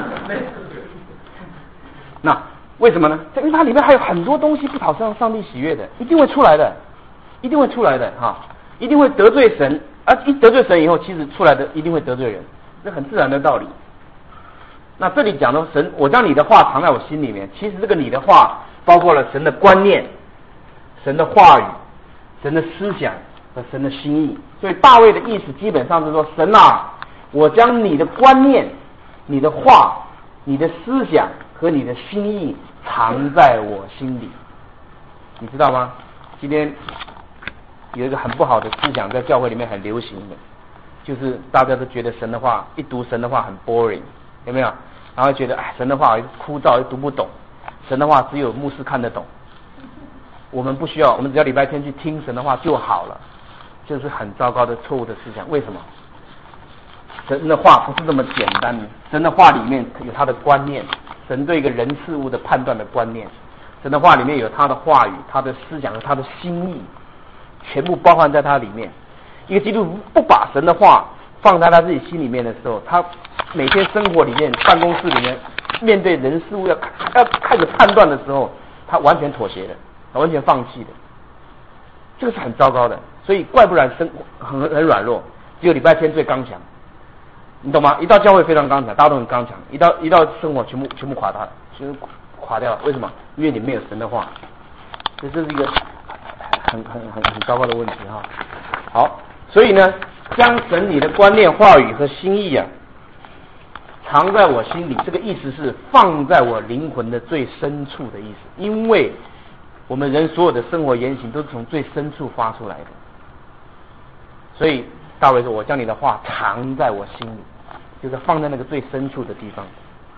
那为什么呢？因为它里面还有很多东西不讨上上帝喜悦的，一定会出来的，一定会出来的哈，一定会得罪神。啊，一得罪神以后，其实出来的一定会得罪人，这很自然的道理。那这里讲的神，我将你的话藏在我心里面，其实这个你的话包括了神的观念、神的话语、神的思想和神的心意。所以大卫的意思基本上是说，神啊，我将你的观念、你的话、你的思想和你的心意藏在我心里，你知道吗？今天有一个很不好的思想在教会里面很流行的，就是大家都觉得神的话，一读神的话很 boring， 有没有？然后觉得哎，神的话枯燥，又读不懂，神的话只有牧师看得懂，我们不需要，我们只要礼拜天去听神的话就好了，这是很糟糕的错误的思想。为什么？神的话不是这么简单的，神的话里面有他的观念，神对一个人事物的判断的观念，神的话里面有他的话语、他的思想和他的心意，全部包含在他里面。一个基督徒不把神的话放在他自己心里面的时候，他每天生活里面、办公室里面面对人事物要要开始判断的时候，他完全妥协的，他完全放弃的，这个是很糟糕的。所以怪不然生很很软弱，只有礼拜天最刚强。你懂吗？一到教会非常刚强，大家都很刚强；一到一到生活，全部全部垮塌，全部垮掉了。为什么？因为你没有神的话，所以这是一个很很很很糟糕的问题哈。好，所以呢，将神你的观念、话语和心意啊，藏在我心里，这个意思是放在我灵魂的最深处的意思。因为我们人所有的生活言行都是从最深处发出来的，所以大卫说：“我将你的话藏在我心里。”就是放在那个最深处的地方。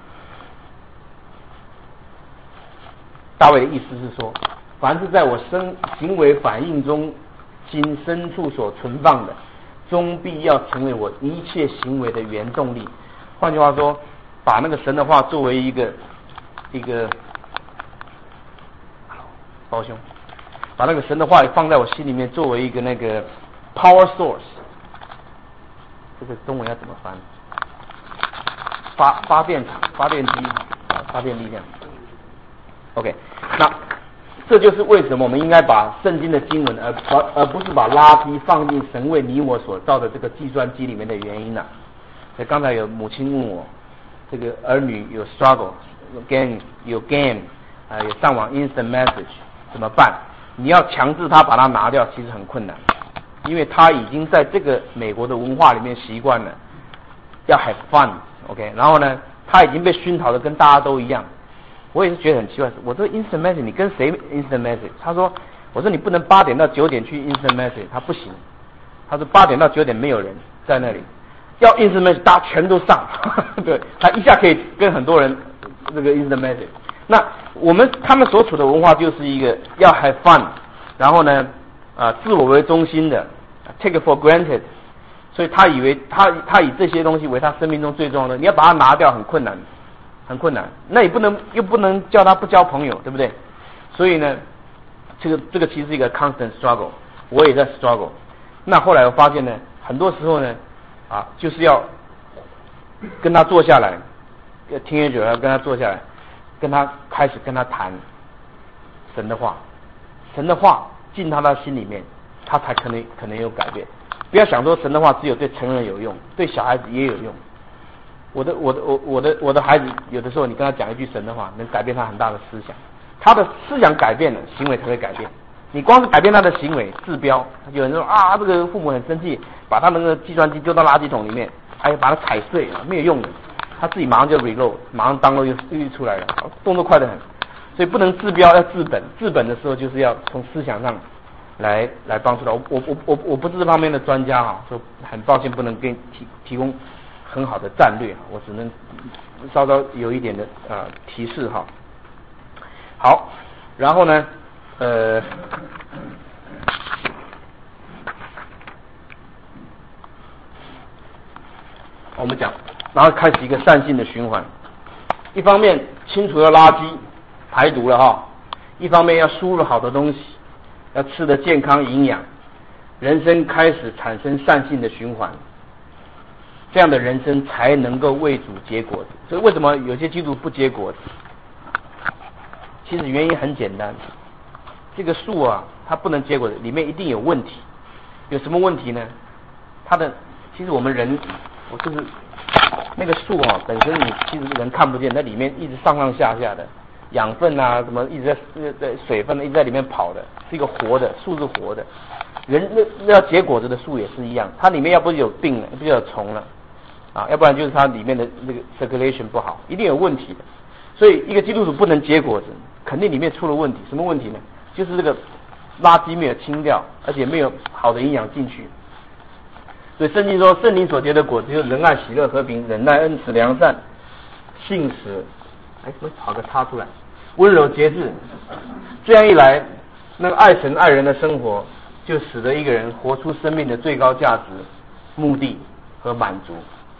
大卫的意思是说，凡是在我生行为反应中心深处所存放的，终必要成为我一切行为的原动力。换句话说，把那个神的话作为一个一个包兄，把那个神的话放在我心里面，作为一个那个 power source。这个中文要怎么翻？发发电厂、发电机、发电力量。OK， 那这就是为什么我们应该把圣经的经文，而而而不是把垃圾放进神为你我所造的这个计算机里面的原因呢、啊？所以刚才有母亲问我，这个儿女有 struggle， 有 game， 有 game， 啊、呃，有上网 instant message， 怎么办？你要强制他把它拿掉，其实很困难，因为他已经在这个美国的文化里面习惯了要 have fun。OK， 然后呢，他已经被熏陶的跟大家都一样。我也是觉得很奇怪，我说 instant message 你跟谁 instant message？ 他说，我说你不能八点到九点去 instant message， 他不行。他说八点到九点没有人在那里，要 instant message 大家全都上，对，他一下可以跟很多人这个 instant message。那我们他们所处的文化就是一个要 have fun， 然后呢，啊、呃，自我为中心的 take it for granted。所以他以为他他以这些东西为他生命中最重要的，你要把它拿掉很困难，很困难。那也不能又不能叫他不交朋友，对不对？所以呢，这个这个其实是一个 constant struggle， 我也在 struggle。那后来我发现呢，很多时候呢，啊，就是要跟他坐下来，听业者要跟他坐下来，跟他开始跟他谈神的话，神的话进他的心里面，他才可能可能有改变。不要想说神的话只有对成人有用，对小孩子也有用。我的我的我我的我的孩子有的时候你跟他讲一句神的话，能改变他很大的思想。他的思想改变了，行为才会改变。你光是改变他的行为治标，有人说啊，这个父母很生气，把他那个计算机丢到垃圾桶里面，哎，把它踩碎了，没有用的。他自己马上就 reload， 马上download又又出来了，动作快得很。所以不能治标，要治本。治本的时候就是要从思想上。来来帮助他，我我我我我不是这方面的专家哈，说很抱歉不能给你提提供很好的战略，我只能稍稍有一点的啊、呃、提示哈。好，然后呢，呃，我们讲，然后开始一个善性的循环，一方面清除了垃圾，排毒了哈，一方面要输入好的东西。要吃的健康营养，人生开始产生善性的循环，这样的人生才能够为主结果子。所以为什么有些基督徒不结果子？其实原因很简单，这个树啊，它不能结果子，里面一定有问题。有什么问题呢？它的其实我们人，我就是那个树啊，本身你其实人看不见，在里面一直上上下下的。养分啊，什么一直在在水分一直在里面跑的，是一个活的树，是活的。人那那要结果子的树也是一样，它里面要不是有病了，要不就有虫了，啊，要不然就是它里面的那个 circulation 不好，一定有问题的。所以一个基督徒不能结果子，肯定里面出了问题。什么问题呢？就是这个垃圾没有清掉，而且没有好的营养进去。所以圣经说，圣灵所结的果子就是仁爱、喜乐、和平、忍耐、恩慈、良善、信实。哎，怎么跑个叉出来？温柔节制，这样一来，那个爱神爱人的生活，就使得一个人活出生命的最高价值、目的和满足。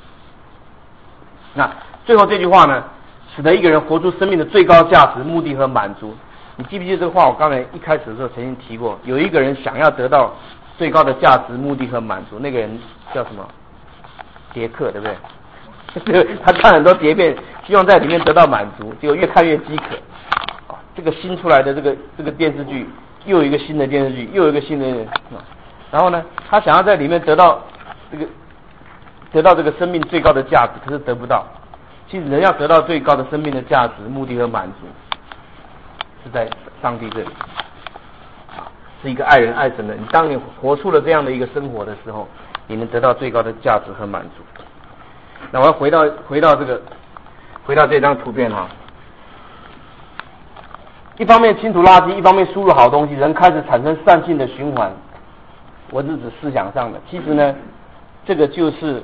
那最后这句话呢，使得一个人活出生命的最高价值、目的和满足。你记不记得这个话？我刚才一开始的时候曾经提过，有一个人想要得到最高的价值、目的和满足，那个人叫什么？杰克，对不对？他看很多碟片，希望在里面得到满足，结果越看越饥渴。这个新出来的这个这个电视剧，又有一个新的电视剧，又有一个新的，然后呢，他想要在里面得到这个得到这个生命最高的价值，可是得不到。其实人要得到最高的生命的价值、目的和满足， 是在上帝这里，啊，是一个爱人爱神的。你当你活出了这样的一个生活的时候，你能得到最高的价值和满足。那我要回到回到这个回到这张图片哈，一方面清除垃圾，一方面输入好东西，人开始产生善性的循环。我是指思想上的，其实呢，这个就是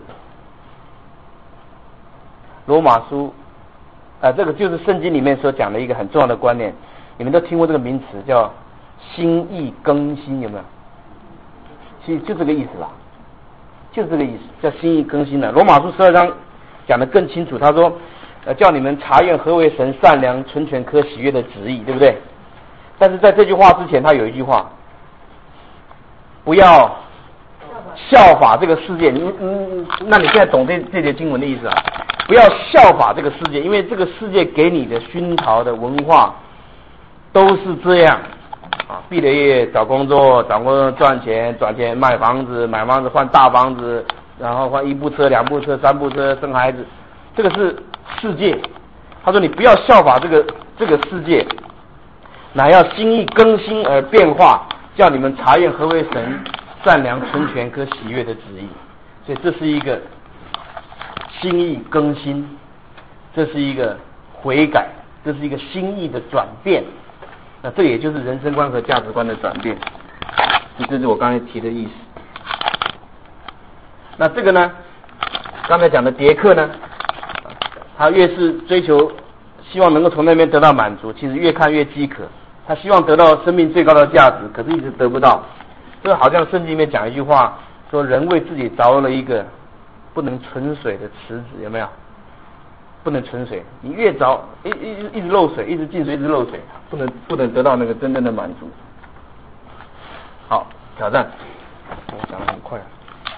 罗马书，呃，这个就是圣经里面所讲的一个很重要的观念。你们都听过这个名词叫心意更新，有没有？其实就这个意思啦，就这个意思，叫心意更新了。罗马书十二章讲得更清楚，他说，呃，叫你们查验何为神善良、纯全、可喜悦的旨意，对不对？但是在这句话之前，他有一句话。不要效法这个世界，你嗯，那你现在懂这这节经文的意思啊？不要效法这个世界，因为这个世界给你的熏陶的文化都是这样啊，毕了业找工作，找工作赚钱，赚钱卖房子，买房子换大房子，然后换一部车、两部车、三部车，生孩子，这个是世界。他说你不要效法这个这个世界，乃要心意更新而变化。叫你们查验何为神善良、纯全、可喜悦的旨意。所以这是一个心意更新，这是一个悔改，这是一个心意的转变。那这也就是人生观和价值观的转变。这是我刚才提的意思。那这个呢，刚才讲的迭克呢，他越是追求希望能够从那边得到满足，其实越看越饥渴。他希望得到生命最高的价值，可是一直得不到。这好像圣经里面讲一句话，说人为自己凿了一个不能存水的池子，有没有？不能存水，你越凿，一一一直漏水，一直进水，一直漏水，不能不能得到那个真正的满足。好，挑战，我讲得很快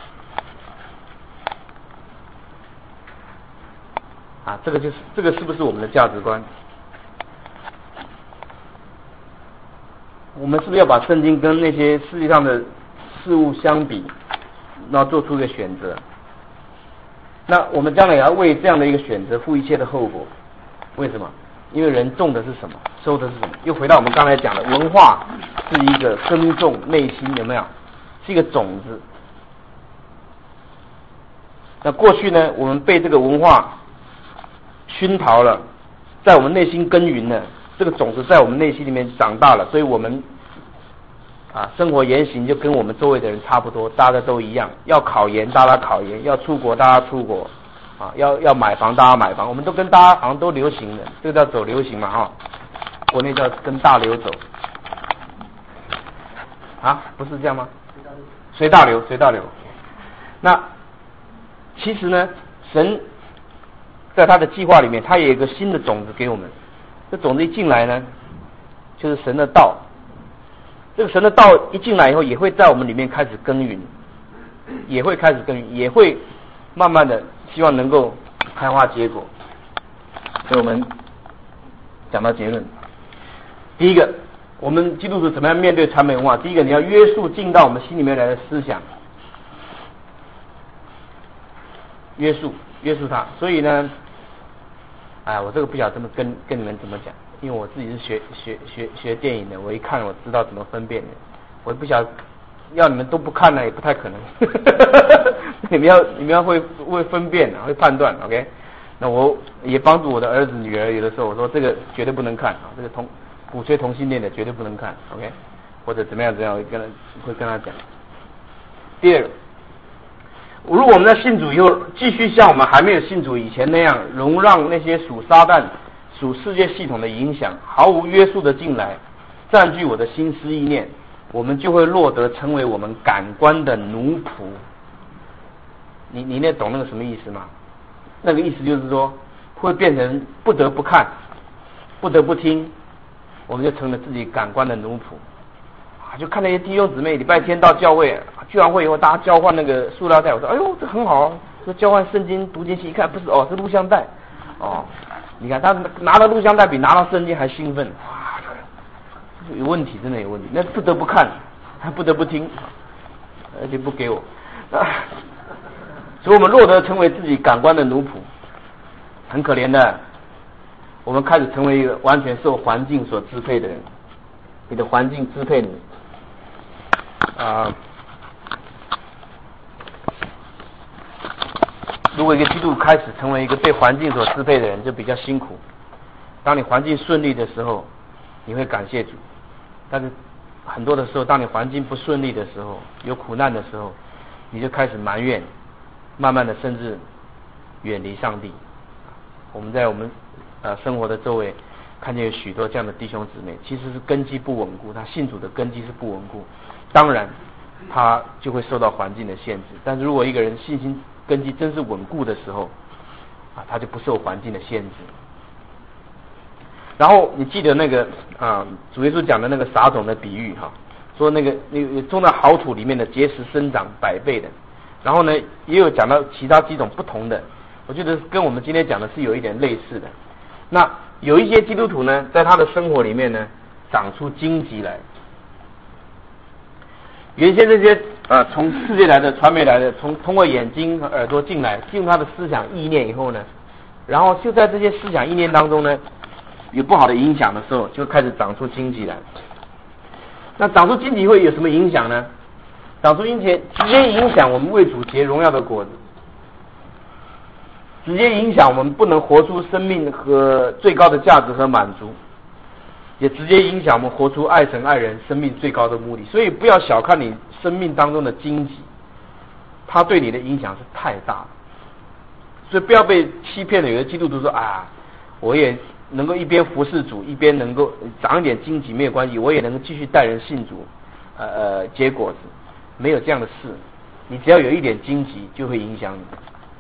啊，这个就是这个是不是我们的价值观？我们是不是要把圣经跟那些世界上的事物相比，然后做出一个选择？那我们将来也要为这样的一个选择负一切的后果。为什么？因为人种的是什么，收的是什么？又回到我们刚才讲的，文化是一个耕种内心，有没有？是一个种子。那过去呢，我们被这个文化熏陶了，在我们内心耕耘了。这个种子在我们内心里面长大了，所以我们啊生活言行就跟我们周围的人差不多，大家都一样。要考研，大家考研；要出国，大家出国。啊，要要买房，大家买房。我们都跟大家好像都流行的，这个叫走流行嘛，哈、哦。国内叫跟大流走。啊，不是这样吗？随大流，随大流。那其实呢，神在他的计划里面，他也有一个新的种子给我们。这种子一进来呢，就是神的道。这个神的道一进来以后，也会在我们里面开始耕耘，也会开始耕耘，也会慢慢的希望能够开花结果。所以我们讲到结论，第一个，我们基督徒怎么样面对传媒文化？第一个，你要约束进到我们心里面来的思想，约束约束它。所以呢。哎，我这个不晓得怎么跟跟你们怎么讲，因为我自己是学学学学电影的，我一看我知道怎么分辨的，我不晓得要你们都不看呢，也不太可能。你们要你们要会会分辨，会判断 ，OK？ 那我也帮助我的儿子女儿，有的时候我说这个绝对不能看啊，这个同鼓吹同性恋的绝对不能看 ，OK？ 或者怎么样怎么样，我跟他会跟他讲。第二个。如果我们在信主以后，继续像我们还没有信主以前那样，容让那些属撒旦、属世界系统的影响，毫无约束的进来，占据我的心思意念，我们就会落得成为我们感官的奴仆。你你那懂那个什么意思吗？那个意思就是说，会变成不得不看，不得不听，我们就成了自己感官的奴仆。就看那些弟兄姊妹礼拜天到教会聚完会以后，大家交换那个塑料袋，我说哎呦这很好，说交换圣经读经器，一看不是哦，是录像带哦，你看他拿到录像带比拿到圣经还兴奋，哇，有问题，真的有问题，那不得不看，还不得不听，而且不给我，啊、所以我们落得成为自己感官的奴仆，很可怜的。 我们开始成为一个完全受环境所支配的人。你的环境支配你啊。如果一个基督徒开始成为一个被环境所支配的人，就比较辛苦。当你环境顺利的时候，你会感谢主；但是很多的时候，当你环境不顺利的时候，有苦难的时候，你就开始埋怨，慢慢的甚至远离上帝。我们在我们呃生活的周围看见有许多这样的弟兄姊妹，其实是根基不稳固，他信主的根基是不稳固，当然他就会受到环境的限制。但是如果一个人信心根基真是稳固的时候啊，他就不受环境的限制。然后你记得那个啊，主耶稣讲的那个撒种的比喻哈，说那个那个种在好土里面的结实生长百倍的。然后呢，也有讲到其他几种不同的，我觉得跟我们今天讲的是有一点类似的。那有一些基督徒呢，在他的生活里面呢，长出荆棘来。原先这些啊从世界来的、传媒来的，从通过眼睛和耳朵进来，进入他的思想意念以后呢，然后就在这些思想意念当中呢，有不好的影响的时候，就开始长出荆棘来。那长出荆棘会有什么影响呢？长出荆棘直接影响我们为主结荣耀的果子，直接影响我们不能活出生命和最高的价值和满足，也直接影响我们活出爱神爱人生命最高的目的。所以不要小看你生命当中的荆棘，它对你的影响是太大了。所以不要被欺骗了。有的基督徒说啊，我也能够一边服侍主，一边能够长一点荆棘没有关系，我也能够继续带人信主，呃呃结果子。没有这样的事，你只要有一点荆棘就会影响你。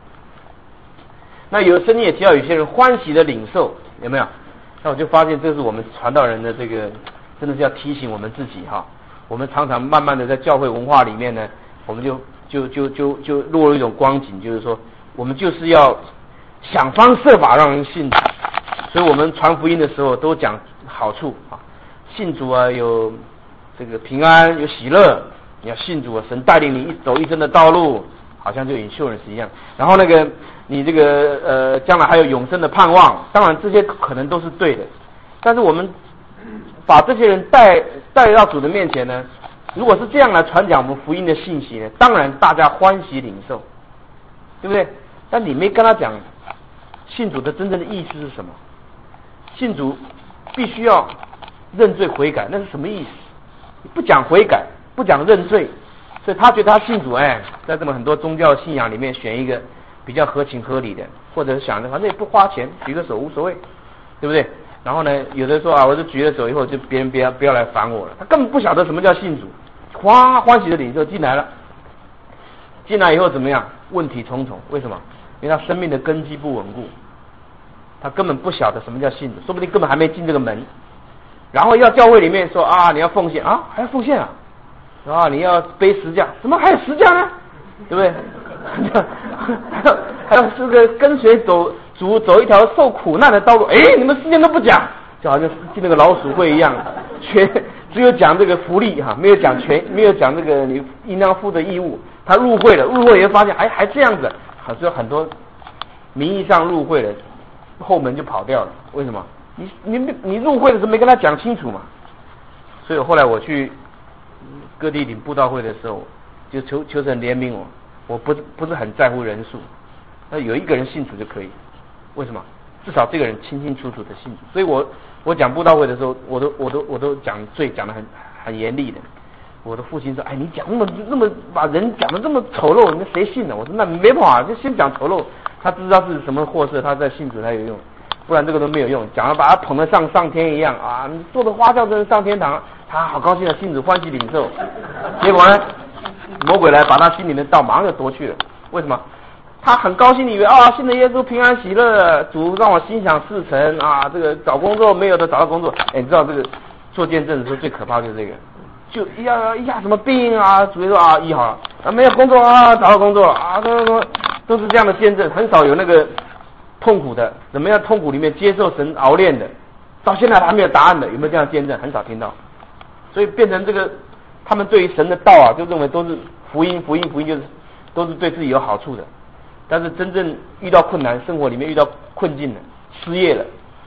那有的时候你也提到有些人欢喜的领受，有没有？那我就发现这是我们传道人的这个真的是要提醒我们自己哈。我们常常慢慢的在教会文化里面呢，我们就就就就就落入一种光景，就是说我们就是要想方设法让人信主，所以我们传福音的时候都讲好处啊，信主啊有这个平安，有喜乐。你要信主啊，神带领你一走一生的道路，好像就 insurance 一样。然后那个你这个呃将来还有永生的盼望，当然这些可能都是对的。但是我们把这些人带带到主的面前呢，如果是这样来传讲我们福音的信息呢，当然大家欢喜领受，对不对？但你没跟他讲信主的真正的意思是什么？信主必须要认罪悔改，那是什么意思？你不讲悔改，不讲认罪，所以他觉得他信主，哎，在这么很多宗教信仰里面选一个比较合情合理的，或者是想着反正也不花钱，举个手无所谓，对不对？然后呢，有的说啊，我就举了手以后，就别人不要不要来烦我了，他根本不晓得什么叫信主，哗欢喜的领受进来了，进来以后怎么样？问题重重，为什么？因为他生命的根基不稳固，他根本不晓得什么叫信主，说不定根本还没进这个门。然后要教会里面说啊，你要奉献啊，还要奉献啊，啊，你要背十架，怎么还有十架呢？对不对？还要还要这个跟随走主走一条受苦难的道路，哎，你们事先都不讲，就好像进那个老鼠会一样，全只有讲这个福利哈，没有讲全，没有讲这个你应当负的义务。他入会了，入会也发现，哎，还这样子，好像很多名义上入会了，后门就跑掉了。为什么？你你你入会的时候没跟他讲清楚嘛？所以后来我去各地领布道会的时候，就求求神怜悯我，我不不是很在乎人数，那有一个人信主就可以。为什么？至少这个人清清楚楚的信主。所以我我讲布道会的时候，我都我都我都讲罪讲得很很严厉的。我的父亲说：“哎，你讲那么那么把人讲得这么丑陋，那谁信呢？”我说：“那没办法，就先讲丑陋，他知道是什么货色，他在信主才有用，不然这个都没有用。讲了把他捧得像上天一样啊，你做的花轿真是上天堂，他好高兴的信主欢喜领受。结果呢，魔鬼来把他心里面道马上就夺去了。为什么？他很高兴，以为啊，信了耶稣平安喜乐，主让我心想事成啊，这个找工作没有的找到工作。哎，你知道这个做见证的时候最可怕就是这个。”就一下一下什么病啊，主耶稣啊医好了啊，没有工作啊找到工作了啊，都都都是这样的见证，很少有那个痛苦的，怎么样痛苦里面接受神熬炼的，到现在还没有答案的，有没有这样的见证？很少听到，所以变成这个他们对于神的道啊，就认为都是福音福音福音，就是都是对自己有好处的，但是真正遇到困难，生活里面遇到困境了，失业了，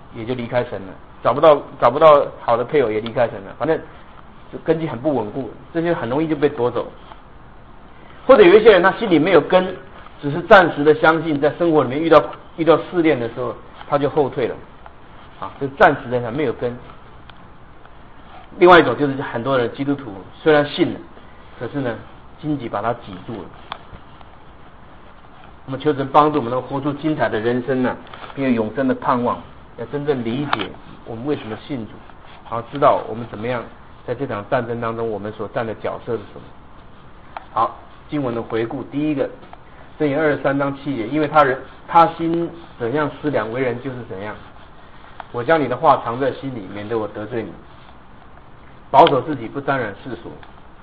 也就离开神了，找不到找不到好的配偶也离开神了，反正根基很不稳固，这些很容易就被夺走。或者有一些人他心里没有根，只是暂时的相信，在生活里面遇到遇到试炼的时候他就后退了，啊，就暂时的没有根。另外一种就是很多人基督徒虽然信了，可是呢荆棘把他挤住了。我们求神帮助我们能活出精彩的人生呢、啊，并有永生的盼望，要真正理解我们为什么信主，然后知道我们怎么样在这场战争当中我们所占的角色是什么。好，经文的回顾，第一个箴言二十三章七节，因为他人他心怎样思量，为人就是怎样。我将你的话藏在心里，免得我得罪你。保守自己，不沾染世俗。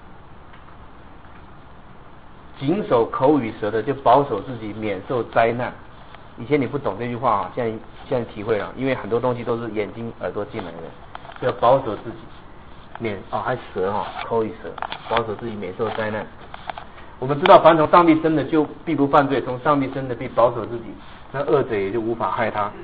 谨守口与舌的，就保守自己，免受灾难。以前你不懂这句话啊，现在现在体会了，因为很多东西都是眼睛耳朵进来的，就要保守自己，免哦还舌哈、哦，口与舌，保守自己免受灾难。我们知道，凡从上帝生的就必不犯罪，从上帝生的必保守自己，那恶者也就无法害他。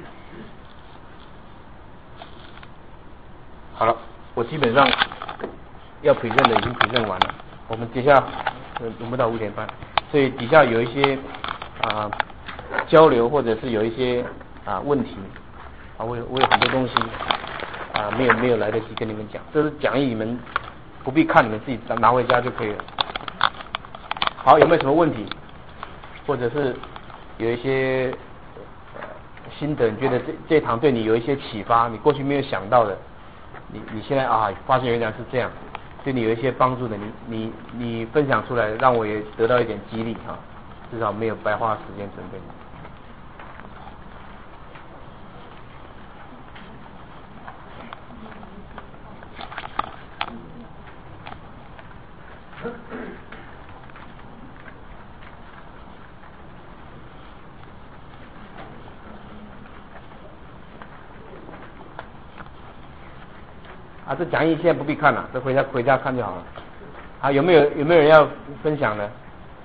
好了，我基本上要present的已经present完了，我们接下来轮不到五点半，所以底下有一些啊、呃、交流，或者是有一些啊、呃、问题啊，我有我有很多东西啊、呃、没有没有来得及跟你们讲，这是讲义，你们不必看，你们自己拿回家就可以了。好，有没有什么问题，或者是有一些、呃、心得？你觉得这这堂对你有一些启发，你过去没有想到的，你你现在啊发现原来是这样，对你有一些帮助的，你你你分享出来，让我也得到一点激励啊，至少没有白花时间准备。啊，这讲义现在不必看了，这回家回家看就好了。啊，有没有有没有人要分享的？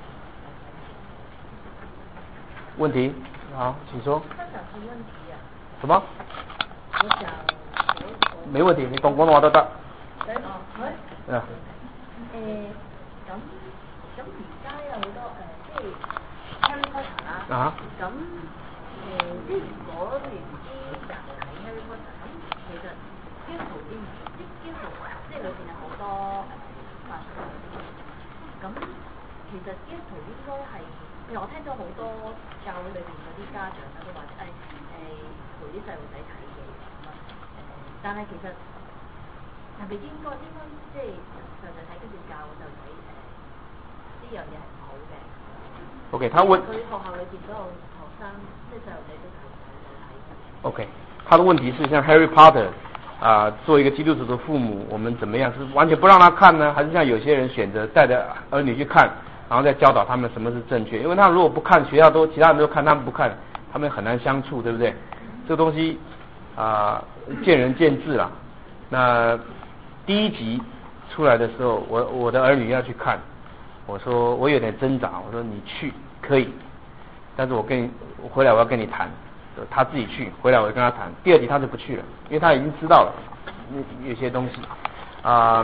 问题？好，请说。 他想出问题啊？ 什么？ 我想， 没问题，你講廣東話都得。 誒， 啊。 誒，咁咁而家有好多誒，即係 Harry Potter 啦。 啊。 咁誒，即係如果譬如啲人睇 Harry Potter，咁其實基督徒啲即係基督徒即係裏邊有好多誒法術。咁其實基督徒應該係，譬如我聽到好多教會裏邊嗰啲家長咧都話誒誒陪啲細路仔睇嘅咁啊，但係其實係咪應該應該即係細路仔睇跟住教細路仔誒呢樣嘢係唔好嘅 ？OK， 他問。佢學校裏邊都有學生即係細路仔都睇睇。 OK， 他的問題是像 Harry Potter 啊、呃，做一個基督徒的父母，我們怎麼樣？是完全不讓他看呢，還是像有些人選擇帶着兒女去看，然後再教導他們什麼是正確？因為他如果不看，學校都其他人都看，他們不看，他們很難相處，對不對？這個東西啊、呃，見仁見智啦。那第一集出來的時候，我我的兒女要去看，我說我有點掙扎，我說你去可以，但是我跟你我回來我要跟你談。他自己去，回來我就跟他談。第二集他就不去了，因為他已經知道了有些東西啊、呃。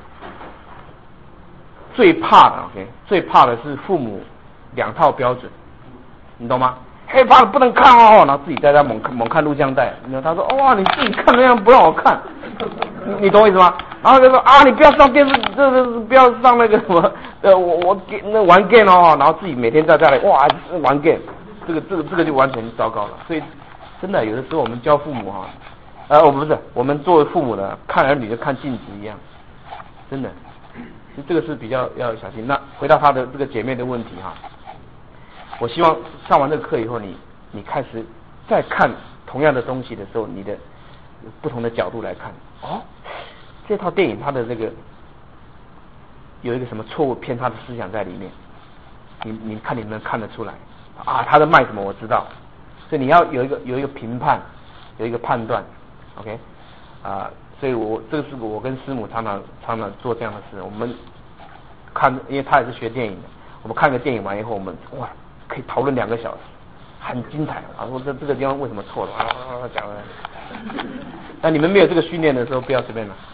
最怕的 ，OK， 最怕的是父母兩套標準，你懂嗎？害怕的不能看哦，然後自己在家猛猛看錄像帶。然後他說：“哇、哦，你自己看那樣不讓我看。你”你懂我意思嗎？然後就說：“啊，你不要上電視，這這不要上那個什麼，呃，我我給那玩 game 哦。”然後自己每天在家裡哇玩 game。這個這個這個就完全糟糕了，所以真的有的時候我們教父母哈，呃，我不是我們作為父母的看兒女就看鏡子一樣，真的，其實這個是比較要小心。那回到他的這個姐妹的問題哈，我希望上完這個課以後，你你開始再看同樣的東西的時候，你的不同的角度來看，哦，這套電影它的這個有一個什麼錯誤偏差的思想在裡面，你你看你能不能看得出來？啊，他在賣什麼我知道，所以你要有一個有一個評判，有一個判斷 ，OK， 啊，所以我這個是我跟師母常常常常做這樣的事。我們看，因為他也是學電影的，我們看個電影完以後，我們哇可以討論兩個小時，很精彩啊！說這這個地方為什麼錯了啊？講了， 那你们没有这个训练的时候，不要随便拿。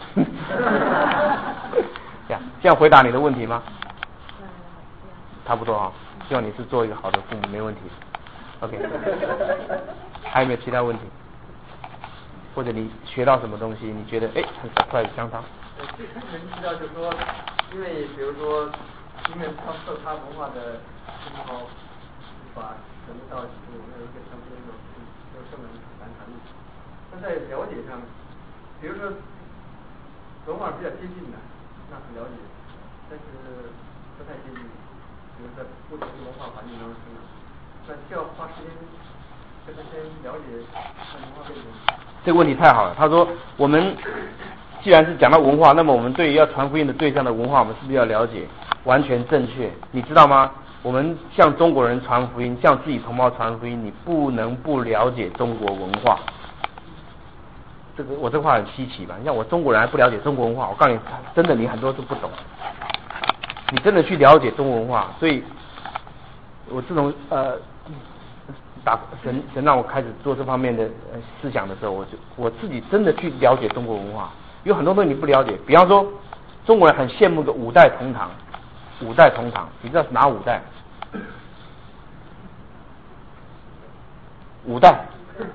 这样这样回答你的问题吗？差不多啊，希望你是做一个好的父母，没问题。OK， 还有没有其他问题？或者你学到什么东西，你觉得哎很 surprise 相当？ 呃，最开始提到就是说，因为比如说，因为它受它文化的熏陶，无法传到就是我们有一个相对那种有这么难传递。那在了解上，比如说文化比较接近的，那很了解，但是不太接近，比如在不同的文化环境当中成长，那需要花时间跟他先了解他文化背景。 这个问题太好了。他说，我们既然是讲到文化，那么我们对于要传福音的对象的文化，我们是不是要了解完全正确？你知道吗？我们向中国人传福音，向自己同胞传福音，你不能不了解中国文化。这个我这话很稀奇吧？你像我中国人还不了解中国文化，我告诉你，真的你很多都不懂。你真的去了解中国文化，所以，我自从呃打神神让我开始做这方面的呃思想的时候，我就我自己真的去了解中国文化。有很多东西你不了解，比方说中国人很羡慕的五代同堂，五代同堂，你知道是哪五代？五代。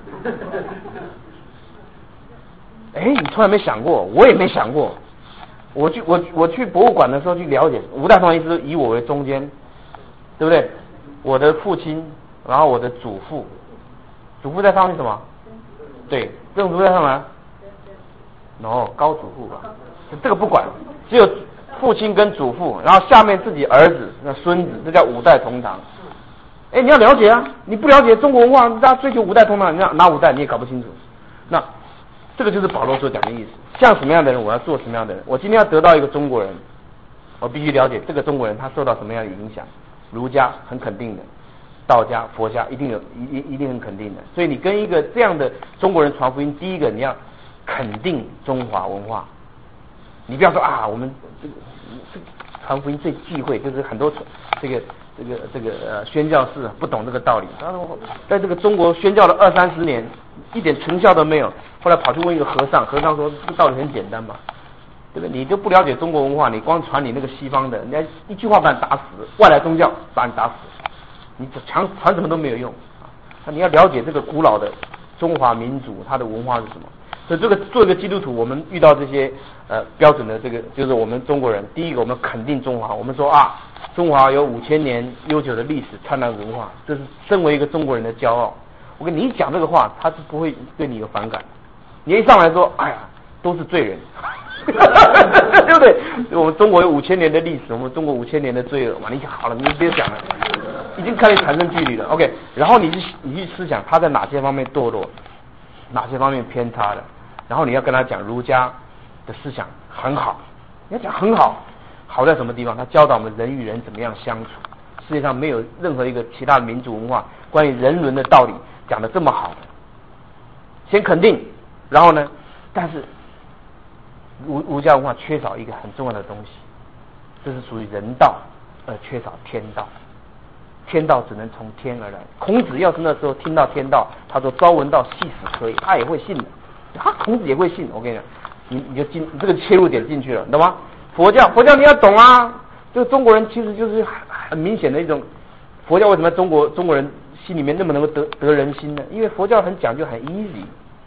哎，你从来没想过，我也没想过。我去我我去博物馆的时候去了解，五代同堂意思是以我为中间，对不对？我的父亲，然后我的祖父，祖父在上面什么？对，正祖在上面。no 高祖父吧，这个不管，只有父亲跟祖父，然后下面自己儿子、那孙子，这叫五代同堂。哎，你要了解啊，你不了解中国文化，大家追求五代同堂，你哪五代你也搞不清楚。那这个就是保罗所讲的意思。像什么样的人，我要做什么样的人。我今天要得到一个中国人，我必须了解这个中国人他受到什么样的影响。儒家很肯定的，道家、佛家一定有一一定很肯定的。所以你跟一个这样的中国人传福音，第一个你要肯定中华文化。你不要说啊，我们这个这个传福音最忌讳就是很多这个这个这个呃宣教士不懂这个道理。他说在这个中国宣教了二三十年，一点成效都没有。后来跑去问一个和尚，和尚说这个道理很简单嘛，对不对？你就不了解中国文化，你光传你那个西方的，人家一句话把你打死，外来宗教把你打死，你传传什么都没有用啊！你要了解这个古老的中华民族，它的文化是什么。所以这个做一个基督徒，我们遇到这些呃标准的这个，就是我们中国人，第一个我们肯定中华，我们说啊，中华有五千年悠久的历史、灿烂文化，这是身为一个中国人的骄傲。我跟你一讲这个话，他是不会对你有反感。你一上来说，哎呀，都是罪人，对不对？我们中国有五千年的历史，我们中国五千年的罪恶嘛，你好了，你别讲了，已经开始产生距离了。OK， 然后你去你去思想他在哪些方面堕落，哪些方面偏差的。然后你要跟他讲儒家的思想很好，你要讲很好，好在什么地方？他教导我们人与人怎么样相处。世界上没有任何一个其他民族文化关于人伦的道理讲得这么好的。先肯定，然后呢？但是儒儒家文化缺少一个很重要的东西，这是属于人道，而缺少天道。天道只能从天而来。孔子要是那时候听到天道，他说朝闻道夕死可以，他也会信的。他孔子也会信，我跟你讲，你你就进你这个切入点进去了，懂吗？佛教，佛教你要懂啊。这个中国人其实就是很明显的一种，佛教为什么中国中国人心里面那么能够得得人心呢？因为佛教很讲究，很 easy，easy，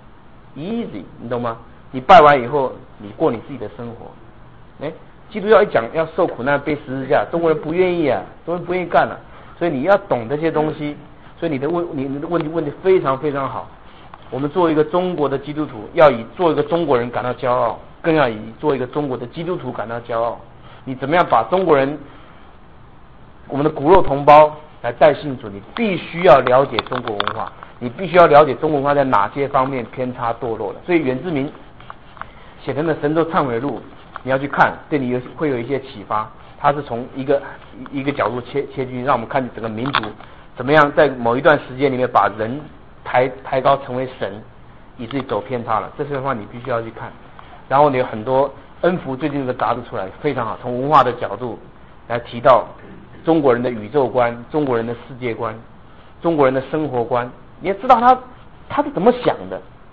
easy， 你懂吗？你拜完以后，你过你自己的生活。哎，基督教一讲要受苦难、背十字架，中国人不愿意啊，中国人不愿意干了、啊。所以你要懂这些东西，所以你的问你你的问题问题非常非常好。我们作为一个中国的基督徒，要以做一个中国人感到骄傲，更要以做一个中国的基督徒感到骄傲。你怎么样把中国人，我们的骨肉同胞来带信主？你必须要了解中国文化，你必须要了解中国文化在哪些方面偏差堕落了。所以远志明写成的《神州忏悔录》，你要去看，对你有会有一些启发。他是从一个一个角度切切进去，让我们看整个民族怎么样在某一段时间里面把人抬抬高成为神，以至于走偏差了。这些的话你必须要去看。然后你有很多恩福最近这个杂志出来非常好，从文化的角度来提到中国人的宇宙观、中国人的世界观、中国人的生活观。你要知道他他是怎么想的，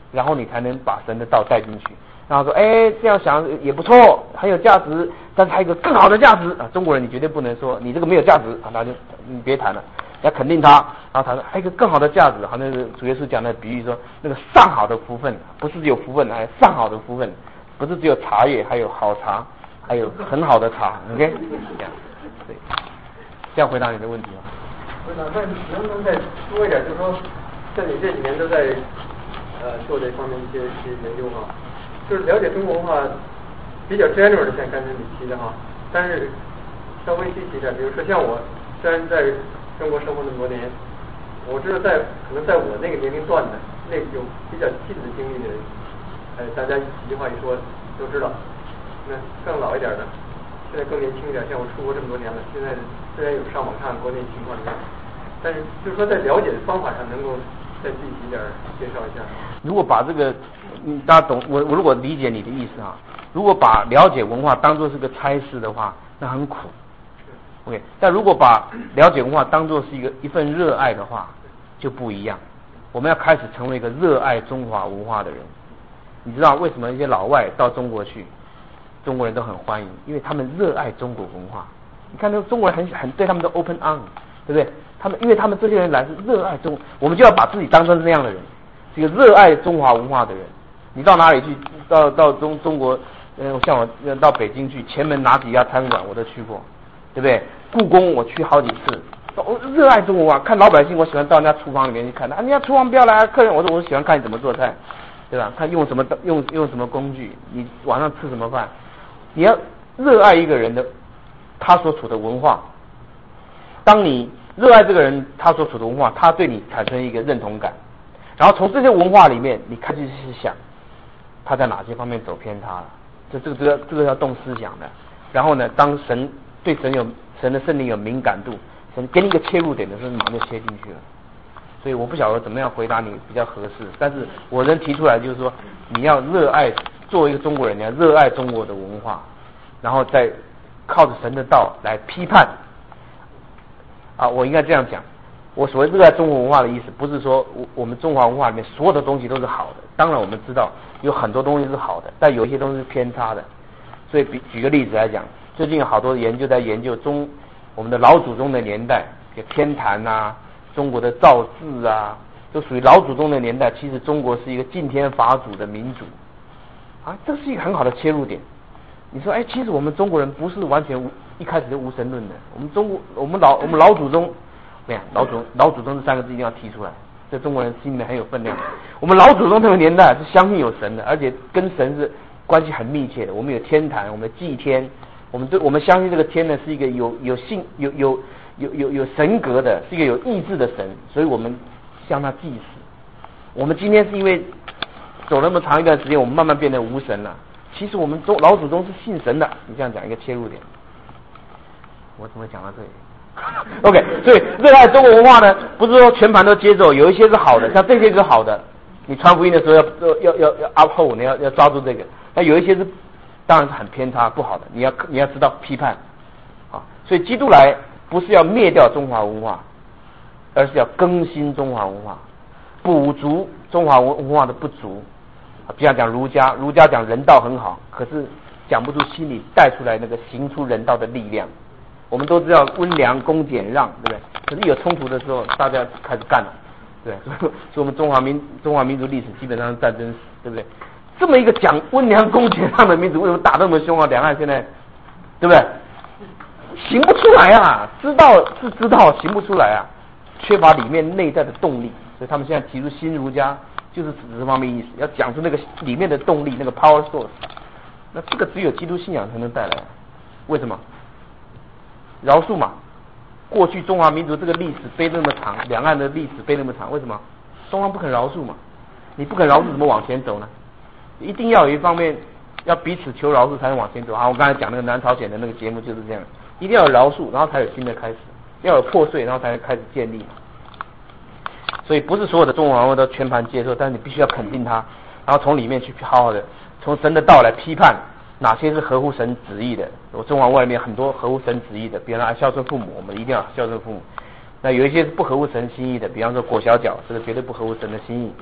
然后你才能把神的道带进去。然后说，哎，这样想也不错，很有价值，但是还有一个更好的价值啊！中国人你绝对不能说你这个没有价值啊，那就你别谈了，要肯定他。然后他说还有一个更好的价值，好像是主耶稣讲的比喻说，那个上好的福分，不是只有福分，还有上好的福分，不是只有茶叶，还有好茶，还有很好的茶。OK， 这样，对，这样回答你的问题吗？ 不是，那能不能再说一点，就是说，像你这几年都在呃做这方面一些一些研究哈。就是了解中国文化比较 general 的，像刚才你提的哈，但是稍微具体一点，比如说像我虽然在中国生活那么多年，我知道在可能在我那个年龄段的那有比较近的经历的人，呃，大家一句话一说都知道。那更老一点的，现在更年轻一点，像我出国这么多年了，现在虽然有上网看国内情况一样，但是就是说在了解的方法上能够再具体一点介绍一下。 如果把这个嗯，大家懂我，我如果理解你的意思啊，如果把了解文化当作是个差事的话，那很苦。OK， 但如果把了解文化当作是一个一份热爱的话，就不一样。我们要开始成为一个热爱中华文化的人。你知道为什么一些老外到中国去，中国人都很欢迎？因为他们热爱中国文化。你看，那中国人很很对他们的 open arm， 对不对？他们因为他们这些人来是热爱中，我们就要把自己当成这样的人，是一个热爱中华文化的人。你到哪里去？到到中中国，呃，像我到北京去，前门哪几家餐馆我都去过，对不对？故宫我去好几次，我热爱中国文化。看老百姓，我喜欢到人家厨房里面去看，啊，人家厨房不要来，客人，我说我喜欢看你怎么做菜，对吧？看用什么用用什么工具，你晚上吃什么饭，你要热爱一个人的他所处的文化。当你热爱这个人他所处的文化，他对你产生一个认同感，然后从这些文化里面，你开始去想。他在哪些方面走偏差了？这这个这个这个要动思想的。然后呢，当神对神有神的圣灵有敏感度，神给你一个切入点的时候，你马上就切进去了。所以我不晓得怎么样回答你比较合适，但是我能提出来就是说，你要热爱，作为一个中国人，你要热爱中国的文化，然后再靠着神的道来批判。啊，我应该这样讲。我所谓热爱中国文化的意思，不是说我我们中华文化里面所有的东西都是好的。当然我们知道有很多东西是好的，但有一些东西是偏差的。所以比举个例子来讲，最近有好多研究在研究中我们的老祖宗的年代，天坛啊，中国的造字啊，都属于老祖宗的年代。其实中国是一个敬天法祖的民族啊，这是一个很好的切入点。你说，哎，其实我们中国人不是完全无一开始就无神论的。我们中国我们老我们老祖宗。没有，老祖老祖宗这三个字一定要提出来，在中国人心里面很有分量。我们老祖宗那个年代是相信有神的，而且跟神是关系很密切的。我们有天坛，我们祭天，我们对我们相信这个天呢是一个有有信有有有有有神格的，是一个有意志的神，所以我们向他祭祀。我们今天是因为走那么长一段时间，我们慢慢变得无神了。其实我们中老祖宗是信神的。你这样讲一个切入点，我怎么会讲到这里？OK， 所以热爱中国文化呢，不是说全盘都接受，有一些是好的，像这些是好的，你传福音的时候要要要要 uphold， 你要要抓住这个。那有一些是当然是很偏差不好的，你要你要知道批判啊。所以基督来不是要灭掉中华文化，而是要更新中华文化，补足中华文化的不足。比方讲儒家，儒家讲人道很好，可是讲不出心里带出来那个行出人道的力量。我们都知道温良恭俭让，对不对？可是有冲突的时候，大家开始干了，对。所以，所以我们中华民中华民族历史基本上是战争史，对不对？这么一个讲温良恭俭让的民族，为什么打那么凶啊？两岸现在，对不对？行不出来啊！知道是知道，行不出来啊！缺乏里面内在的动力，所以他们现在提出新儒家，就是指这方面意思，要讲出那个里面的动力，那个 power source。那这个只有基督信仰才能带来，为什么？饶恕嘛，过去中华民族这个历史背那么长，两岸的历史背那么长，为什么？中方不肯饶恕嘛，你不肯饶恕怎么往前走呢？一定要有一方面要彼此求饶恕才能往前走啊！我刚才讲那个南朝鲜的那个节目就是这样，一定要有饶恕，然后才有新的开始，要有破碎，然后才能开始建立。所以不是所有的中华文化都全盘接受，但是你必须要肯定它，然后从里面去好好的从神的道来批判。哪些是合乎神旨意的？我中华文化里面很多合乎神旨意的，比方说孝顺父母，我们一定要孝顺父母。那有一些是不合乎神心意的，比方说裹小脚，这个绝对不合乎神的心意。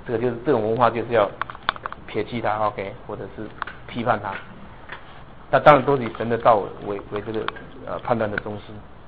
这个就是这种文化就是要撇弃它 ，OK， 或者是批判它。那当然都是以神的道为为这个呃判断的中心。